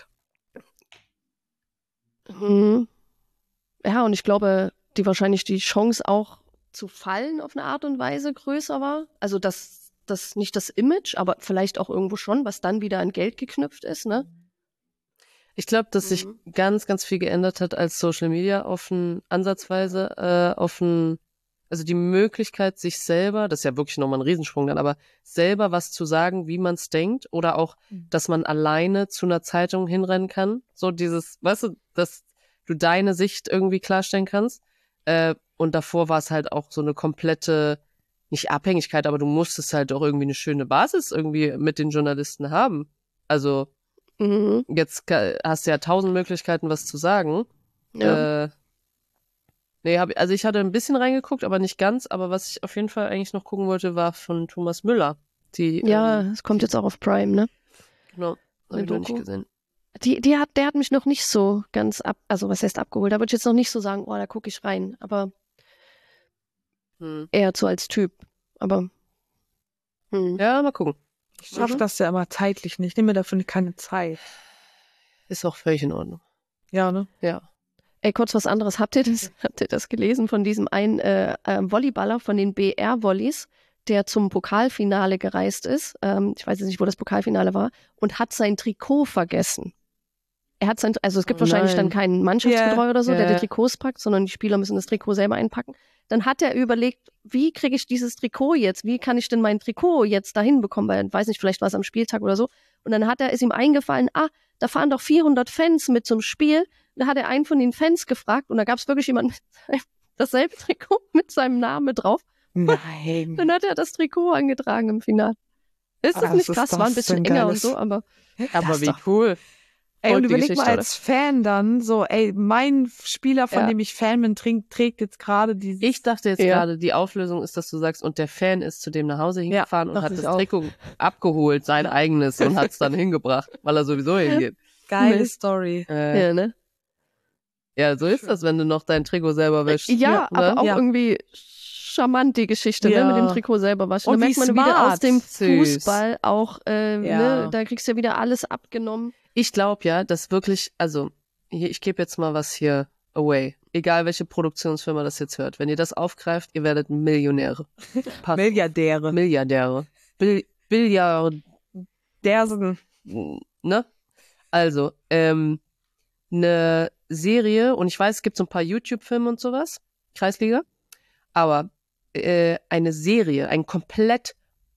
Ja, und ich glaube, wahrscheinlich die Chance auch zu fallen auf eine Art und Weise größer war. Also das nicht das Image, aber vielleicht auch irgendwo schon, was dann wieder an Geld geknüpft ist, ne? Ich glaube, dass sich ganz, ganz viel geändert hat, als Social Media also die Möglichkeit, sich selber, das ist ja wirklich nochmal ein Riesensprung dann, aber selber was zu sagen, wie man es denkt, oder auch, dass man alleine zu einer Zeitung hinrennen kann. So dieses, weißt du, dass du deine Sicht irgendwie klarstellen kannst. Und davor war es halt auch so eine komplette, nicht Abhängigkeit, aber du musstest halt auch irgendwie eine schöne Basis irgendwie mit den Journalisten haben. Also jetzt hast du ja 1000 Möglichkeiten, was zu sagen. Ja. Also ich hatte ein bisschen reingeguckt, aber nicht ganz. Aber was ich auf jeden Fall eigentlich noch gucken wollte, war von Thomas Müller. Es kommt jetzt auch auf Prime, ne? Genau, habe ich noch nicht gesehen. Der hat mich noch nicht so ganz also was heißt abgeholt? Da würde ich jetzt noch nicht so sagen, da gucke ich rein. Aber eher so als Typ. Aber ja, mal gucken. Ich schaffe das ja immer zeitlich nicht. Ich nehme mir dafür keine Zeit. Ist auch völlig in Ordnung. Ja, ne? Ja. Ey, kurz was anderes. Habt ihr das gelesen von diesem einen Volleyballer von den BR-Volleys, der zum Pokalfinale gereist ist? Ich weiß jetzt nicht, wo das Pokalfinale war. Und hat sein Trikot vergessen. Also es gibt wahrscheinlich dann keinen Mannschaftsbetreuer oder so, der die Trikots packt, sondern die Spieler müssen das Trikot selber einpacken. Dann hat er überlegt, wie kriege ich dieses Trikot jetzt? Wie kann ich denn mein Trikot jetzt dahin bekommen? Weil, weiß nicht, vielleicht war es am Spieltag oder so. Und dann ist ihm eingefallen, da fahren doch 400 Fans mit zum Spiel. Da hat er einen von den Fans gefragt und da gab es wirklich jemanden mit dasselbe Trikot mit seinem Namen drauf. Nein. Dann hat er das Trikot angetragen im Finale. Ist das nicht krass? War ein bisschen enger und so, aber wie cool. Ey, und überleg mal als Fan dann, so, mein Spieler, von dem ich Fan bin, trägt jetzt gerade dieses... Ich dachte jetzt gerade, die Auflösung ist, dass du sagst, und der Fan ist zu dem nach Hause hingefahren und hat das Trikot abgeholt, sein eigenes, und hat es dann hingebracht, weil er sowieso hingeht. Geile Story. Ja, ne? Ja, so ist das, wenn du noch dein Trikot selber wäschst. Ja, aber auch irgendwie charmant, die Geschichte, ne, mit dem Trikot selber waschen. Da merkt man wieder aus dem Fußball auch, ne, da kriegst du ja wieder alles abgenommen. Ich glaube ja, dass wirklich, also ich gebe jetzt mal was hier away. Egal, welche Produktionsfirma das jetzt hört. Wenn ihr das aufgreift, ihr werdet Millionäre. Milliardäre. Billiardärsen. Ne? Also, eine Serie, und ich weiß, es gibt so ein paar YouTube-Filme und sowas, Kreisliga, aber eine Serie, eine komplett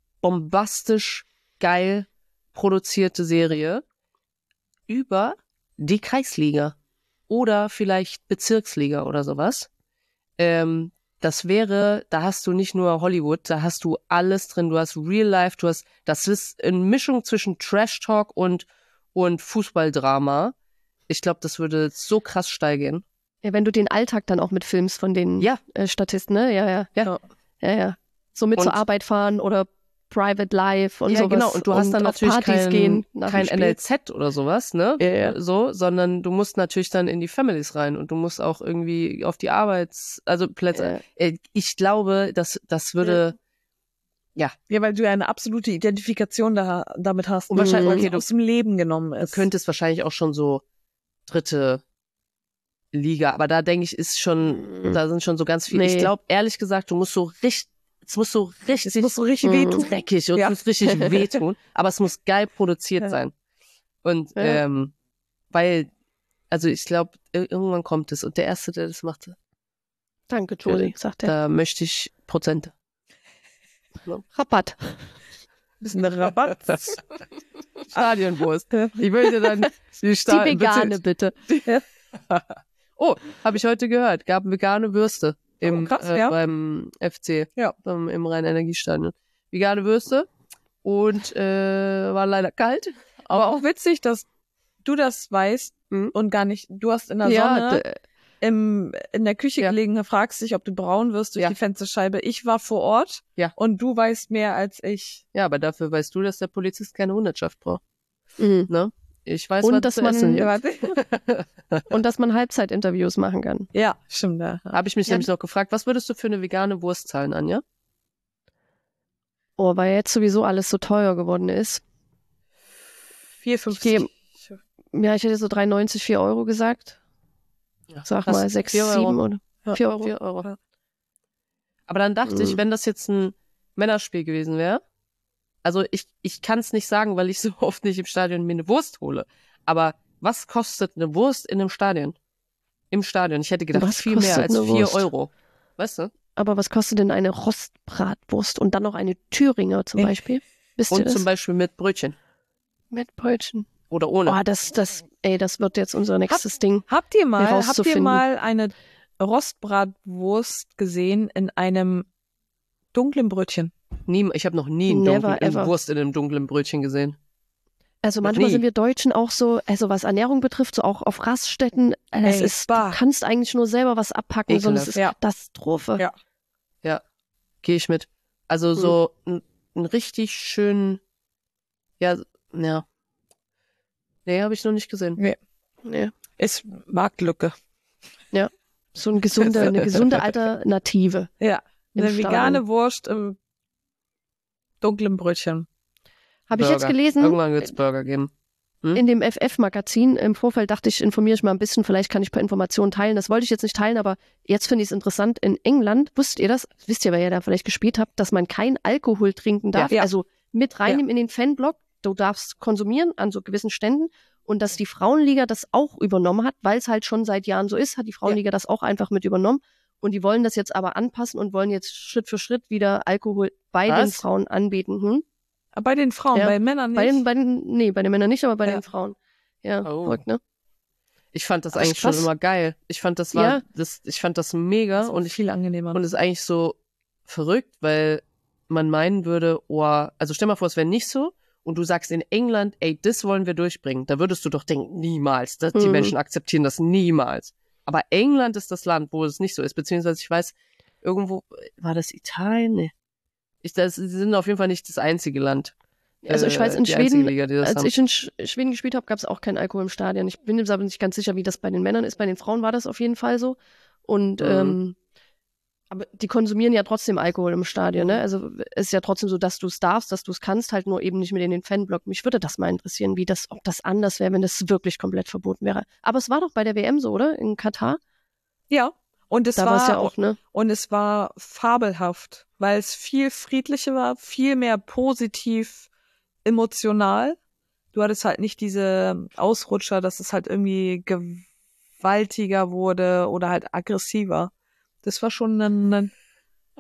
bombastisch geil produzierte Serie über die Kreisliga oder vielleicht Bezirksliga oder sowas. Das wäre, da hast du nicht nur Hollywood, da hast du alles drin. Du hast Real Life, das ist eine Mischung zwischen Trash Talk und Fußballdrama. Ich glaube, das würde so krass steigern. Ja, wenn du den Alltag dann auch mitfilmst von den Statisten, ne? Ja. So mit zur Arbeit fahren oder Private Life und sowas. Ja, genau. Und du hast dann natürlich kein NLZ oder sowas, ne? Ja. So, sondern du musst natürlich dann in die Families rein und du musst auch irgendwie auf die Plätze. Ja. Ich glaube, das würde, ja. Ja, weil du ja eine absolute Identifikation damit hast. Und wahrscheinlich aus dem Leben genommen ist. Du könntest wahrscheinlich auch schon so dritte Liga, aber da denke ich, da sind schon so ganz viele. Nee. Ich glaube, ehrlich gesagt, es muss so richtig wehtun. Dreckig und es muss richtig wehtun, aber es muss geil produziert sein. Und weil, also ich glaube, irgendwann kommt es und der Erste, der das machte. Danke, Jolie, sagt er. Da möchte ich Prozente. Rabatt. Bisschen Rabatt. Stadionwurst. Ich möchte dann die vegane, bitte. Oh, habe ich heute gehört. Gab vegane Würste beim FC, im Rhein-Energiestadion. Vegane Würste und war leider kalt. Aber auch witzig, dass du das weißt und gar nicht, du hast in der Sonne in der Küche gelegen, fragst dich, ob du braun wirst durch die Fensterscheibe. Ich war vor Ort und du weißt mehr als ich. Ja, aber dafür weißt du, dass der Polizist keine Hundertschaft braucht. Ne? Ich weiß, und dass man Halbzeitinterviews machen kann. Ja, stimmt. Ja. Habe ich mich nämlich noch gefragt, was würdest du für eine vegane Wurst zahlen, Anja? Oh, weil jetzt sowieso alles so teuer geworden ist. 4,50. Ja, ich hätte so 3,90, 4 Euro gesagt. Ja, sag mal 6, 7 oder 4 Euro. 4 Euro. Ja. Aber dann dachte ich, wenn das jetzt ein Männerspiel gewesen wäre, also ich kann es nicht sagen, weil ich so oft nicht im Stadion mir eine Wurst hole. Aber was kostet eine Wurst in einem Stadion? Im Stadion. Ich hätte gedacht, viel mehr als 4 Euro. Weißt du? Aber was kostet denn eine Rostbratwurst und dann noch eine Thüringer zum Beispiel? Wisst ihr das? Und zum Beispiel mit Brötchen. Mit Brötchen. Oder ohne. Oh, das wird jetzt unser nächstes Ding. Habt ihr mal eine Rostbratwurst gesehen in einem dunklen Brötchen? Ich habe noch nie eine Wurst in einem dunklen Brötchen gesehen. Also manchmal sind wir Deutschen auch so, also was Ernährung betrifft, so auch auf Raststätten, du kannst eigentlich nur selber was abpacken, sonst ist es Katastrophe. Ja, gehe ich mit. Also so ein richtig schön, nee, habe ich noch nicht gesehen. Nee. Ist Marktlücke. Ja, so eine gesunde Alternative. Ja, eine vegane Wurst im dunklen Brötchen. Habe ich jetzt gelesen. Irgendwann wird es Burger geben. In dem FF-Magazin im Vorfeld dachte ich, informiere ich mal ein bisschen, vielleicht kann ich ein paar Informationen teilen. Das wollte ich jetzt nicht teilen, aber jetzt finde ich es interessant. In England, wusstet ihr das? Wisst ihr, weil ihr da vielleicht gespielt habt, dass man kein Alkohol trinken darf? Ja. Also mit reinnehmen in den Fanblock. Du darfst konsumieren an so gewissen Ständen. Und dass die Frauenliga das auch übernommen hat, weil es halt schon seit Jahren so ist, hat die Frauenliga das auch einfach mit übernommen. Und die wollen das jetzt aber anpassen und wollen jetzt Schritt für Schritt wieder Alkohol bei den Frauen anbieten. Bei den Frauen, bei den Männern nicht? Bei den Männern nicht, aber bei den Frauen. Ja, verrückt, ne? Ich fand das eigentlich schon immer geil. Ich fand das mega und viel angenehmer. Und es ist eigentlich so verrückt, weil man meinen würde, also stell mal vor, es wäre nicht so und du sagst in England, das wollen wir durchbringen. Da würdest du doch denken, niemals. Die Menschen akzeptieren das niemals. Aber England ist das Land, wo es nicht so ist. Beziehungsweise ich weiß, irgendwo, war das Italien? Nee. Sie sind auf jeden Fall nicht das einzige Land. Also ich weiß, in Schweden, als ich in Schweden gespielt habe, gab es auch keinen Alkohol im Stadion. Ich bin jetzt aber nicht ganz sicher, wie das bei den Männern ist. Bei den Frauen war das auf jeden Fall so. Und aber die konsumieren ja trotzdem Alkohol im Stadion, ne? Also es ist ja trotzdem so, dass du es darfst, dass du es kannst, halt nur eben nicht mit in den Fanblock. Mich würde das mal interessieren, ob das anders wäre, wenn das wirklich komplett verboten wäre. Aber es war doch bei der WM so, oder? In Katar? Ja. Und es war ja auch, ne? Und es war fabelhaft, weil es viel friedlicher war, viel mehr positiv, emotional. Du hattest halt nicht diese Ausrutscher, dass es halt irgendwie gewaltiger wurde oder halt aggressiver. Das war schon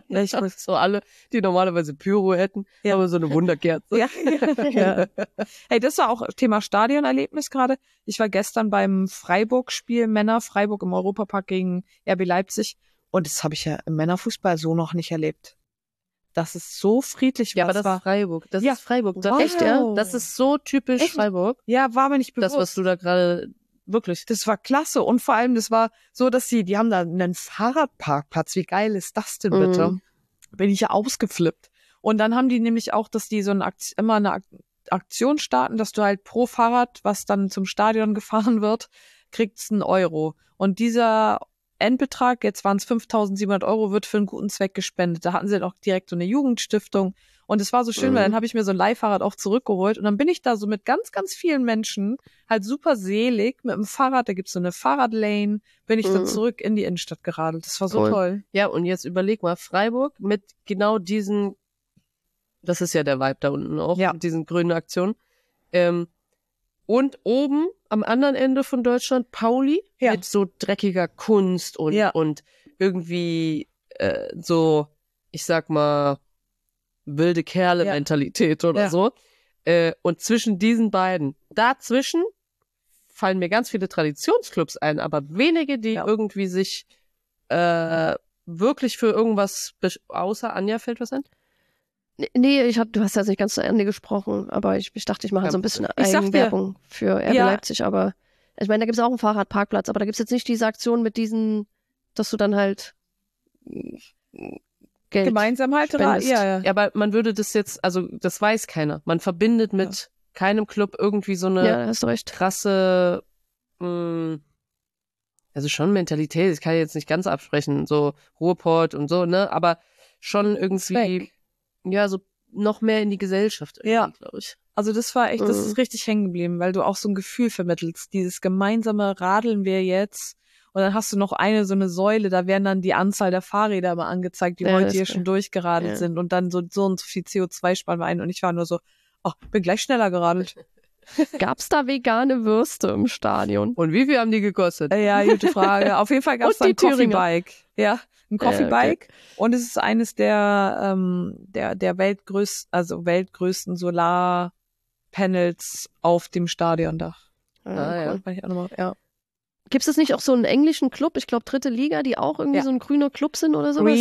So alle, die normalerweise Pyro hätten, aber so eine Wunderkerze. Ja. Hey, das war auch Thema Stadionerlebnis gerade. Ich war gestern beim Freiburg-Spiel Männer Freiburg im Europapark gegen RB Leipzig und das habe ich ja im Männerfußball so noch nicht erlebt. Das ist so friedlich. Ja, aber das ist Freiburg. Das ist Freiburg. Wow. Echt, ja? Das ist so typisch Freiburg. Ja, war mir nicht bewusst. Das, was du da gerade wirklich. Das war klasse. Und vor allem, das war so, dass die haben da einen Fahrradparkplatz. Wie geil ist das denn bitte? Bin ich ja ausgeflippt. Und dann haben die nämlich auch, dass die so immer eine Aktion starten, dass du halt pro Fahrrad, was dann zum Stadion gefahren wird, kriegst 1 Euro. Und dieser Endbetrag, jetzt waren es 5.700 Euro, wird für einen guten Zweck gespendet. Da hatten sie dann auch direkt so eine Jugendstiftung. Und es war so schön, weil dann habe ich mir so ein Leihfahrrad auch zurückgeholt. Und dann bin ich da so mit ganz, ganz vielen Menschen halt super selig mit dem Fahrrad. Da gibt's so eine Fahrradlane. Bin ich dann zurück in die Innenstadt geradelt. Das war so toll. Ja, und jetzt überleg mal, Freiburg mit genau diesen, das ist ja der Vibe da unten auch, mit diesen grünen Aktionen. Und oben am anderen Ende von Deutschland Pauli mit so dreckiger Kunst und irgendwie so, ich sag mal, wilde Kerle-Mentalität oder so. Und zwischen diesen beiden, dazwischen fallen mir ganz viele Traditionsclubs ein, aber wenige, die irgendwie sich wirklich für irgendwas, außer Anja, fällt was ein? Nee, du hast ja nicht ganz zu Ende gesprochen, aber ich dachte, ich mache so ein bisschen Eigenwerbung für RB Leipzig, aber ich meine, da gibt es auch einen Fahrradparkplatz, aber da gibt es jetzt nicht diese Aktion mit diesen, dass du dann halt Geld gemeinsam halt spendest. Ja, aber man würde das jetzt, also das weiß keiner. Man verbindet mit keinem Club irgendwie so eine hast du recht. Krasse, also schon Mentalität, ich kann jetzt nicht ganz absprechen, so Ruhrpott und so, ne, aber schon irgendwie so noch mehr in die Gesellschaft glaube ich. Also das war echt, das ist richtig hängen geblieben, weil du auch so ein Gefühl vermittelst. Dieses gemeinsame Radeln wir jetzt und dann hast du noch so eine Säule, da werden dann die Anzahl der Fahrräder mal angezeigt, die heute hier schon durchgeradelt sind und dann so und so viel CO2 sparen wir ein und ich war nur so, bin gleich schneller geradelt. Gab's da vegane Würste im Stadion? Und wie viel haben die gekostet? Ja, gute Frage. Auf jeden Fall gab's da ein Coffee-Bike. Ja, ein Coffee-Bike. Okay. Und es ist eines der weltgrößten Solarpanels auf dem Stadiondach. Cool. Fand ich auch nochmal, Gibt es nicht auch so einen englischen Club, ich glaube 3. Liga, die auch irgendwie so ein grüner Club sind oder sowas?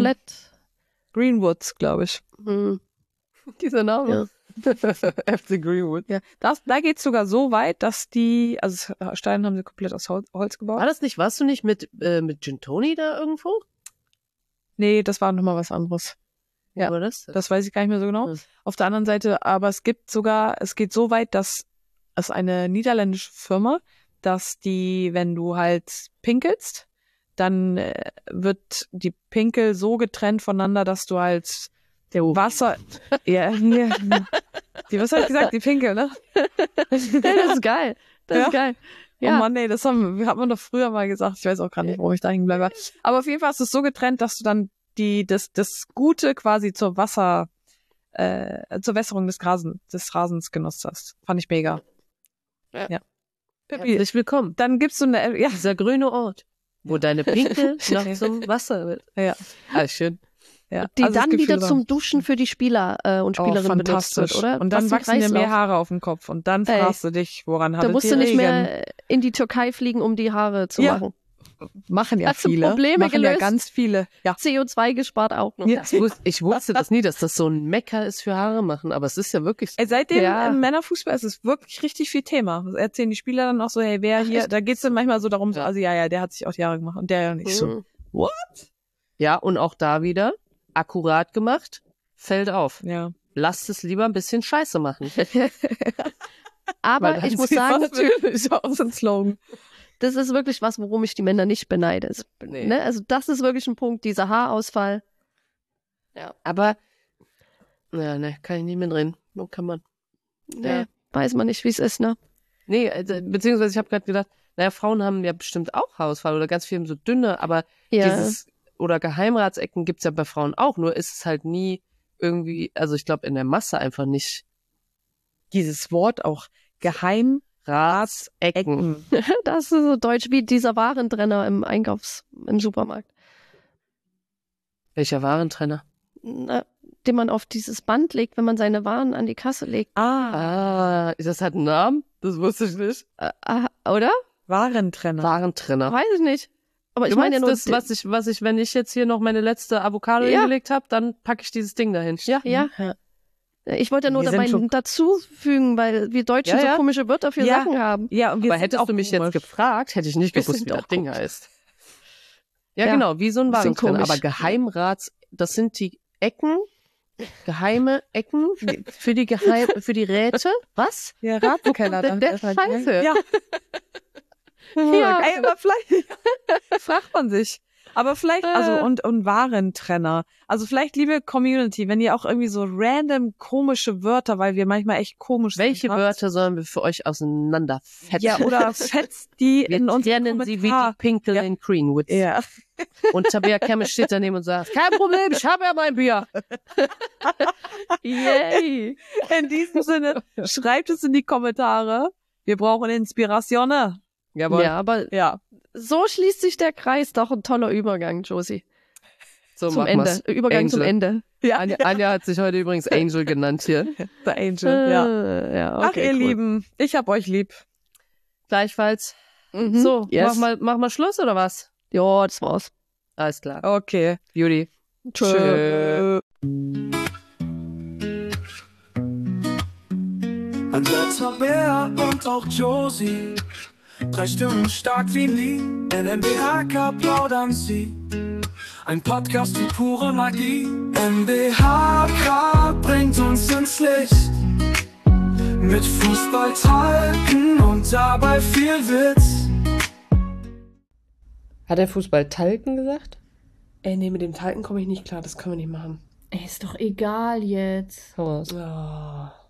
Greenwoods, glaube ich. Dieser Name. Ja. FC Greenwood. Ja, da geht's sogar so weit, dass das Steine haben sie komplett aus Holz gebaut. Warst du nicht mit Gintoni da irgendwo? Nee, das war nochmal was anderes. Ja, aber das weiß ich gar nicht mehr so genau. Auf der anderen Seite, aber es geht so weit, dass es eine niederländische Firma, dass wenn du halt pinkelst, dann wird die Pinkel so getrennt voneinander, dass du halt Wasser, was hab ich gesagt? Die Pinkel, ne? Das ist geil. Das ist geil. Ja. Oh Mann, ey, das hat man doch früher mal gesagt. Ich weiß auch gar nicht, warum ich da hängen bleibe. Aber auf jeden Fall ist es so getrennt, dass du dann das Gute quasi zur Wässerung des Rasens genutzt hast. Fand ich mega. Ja. Herzlich willkommen. Dann gibt's so eine, dieser grüne Ort, wo deine Pinkel noch zum Wasser wird. Ja. Schön. Ja. Die dann wieder zum Duschen für die Spieler und Spielerinnen benutzt wird, oder? Und dann wachsen dir mehr Haare auf dem Kopf und dann fragst du dich, woran hattet ihr Da musst du nicht mehr in die Türkei fliegen, um die Haare zu machen. Machen ja viele. Probleme gelöst. Ja ganz viele. Ja. CO2 gespart auch noch. Ja. Ich wusste das nie, dass das so ein Mecker ist für Haare machen, aber es ist ja wirklich so. Seitdem im Männerfußball ist es wirklich richtig viel Thema. Das erzählen die Spieler dann auch so, hey, wer hier, da geht's dann manchmal so darum, also der hat sich auch die Haare gemacht und der ja nicht so. What? Ja, und auch da wieder akkurat gemacht, fällt auf. Ja. Lasst es lieber ein bisschen Scheiße machen. Aber ich muss sagen, natürlich auch so ein Slogan. Das ist wirklich was, worum ich die Männer nicht beneide. Nee. Ne? Also das ist wirklich ein Punkt, dieser Haarausfall. Ja, aber kann ich nicht mehr drin. Wo kann man? Nee, weiß man nicht, wie es ist, ne? Nee, beziehungsweise ich habe gerade gedacht, Frauen haben ja bestimmt auch Haarausfall oder ganz viel so dünne, aber dieses oder Geheimratsecken gibt's ja bei Frauen auch, nur ist es halt nie irgendwie, also ich glaube in der Masse einfach nicht. Dieses Wort auch Geheimratsecken. Das ist so deutsch wie dieser Warentrenner im Supermarkt. Welcher Warentrenner? Den man auf dieses Band legt, wenn man seine Waren an die Kasse legt. Das hat einen Namen? Das wusste ich nicht. Oder? Warentrenner. Weiß ich nicht. Aber ich du meine ja nur, das, was ich, wenn ich jetzt hier noch meine letzte Avocado hingelegt habe, dann packe ich dieses Ding dahin. Ja. Ich wollte ja nur dabei dazufügen, weil wir Deutschen so komische Wörter für Sachen haben. Ja, und aber hättest du mich jetzt gefragt, hätte ich nicht gewusst, wie das Ding heißt. Ja, genau, wie so ein Warentrenner. Aber das sind die Ecken, geheime Ecken für die Räte. Was? Ja, Rattenkeller. Der Scheiße. Ja. Ey, aber vielleicht fragt man sich. Aber vielleicht, und Warentrenner. Also vielleicht, liebe Community, wenn ihr auch irgendwie so random komische Wörter, weil wir manchmal echt komisch sind. Welche Wörter sollen wir für euch auseinanderfetzen? Ja, oder fetzt die in uns trennen sie wie die Pinkel in Greenwoods. Ja. Und Tabea Kemme steht daneben und sagt, kein Problem, ich habe ja mein Bier. Yay. In diesem Sinne, schreibt es in die Kommentare. Wir brauchen Inspirationen. Jawohl. Ja, aber so schließt sich der Kreis. Doch ein toller Übergang, Josie. So zum Ende. Übergang Angel. Zum Ende. Ja. Anja hat sich heute übrigens Angel genannt hier. Der Angel, ja. Okay, ach, ihr Lieben, ich hab euch lieb. Gleichfalls. So, mach mal Schluss, oder was? Ja, das war's. Alles klar. Okay. Beauty. Tschö. Andrea, Tabea und auch Josie, 3 Stimmen stark wie nie. NMBHK plaudern sie. Ein Podcast wie pure Magie. NMBHK bringt uns ins Licht. Mit Fußballtalken und dabei viel Witz. Hat der Fußballtalken gesagt? Nee, mit dem Talken komme ich nicht klar. Das können wir nicht machen. Ist doch egal jetzt. Oh.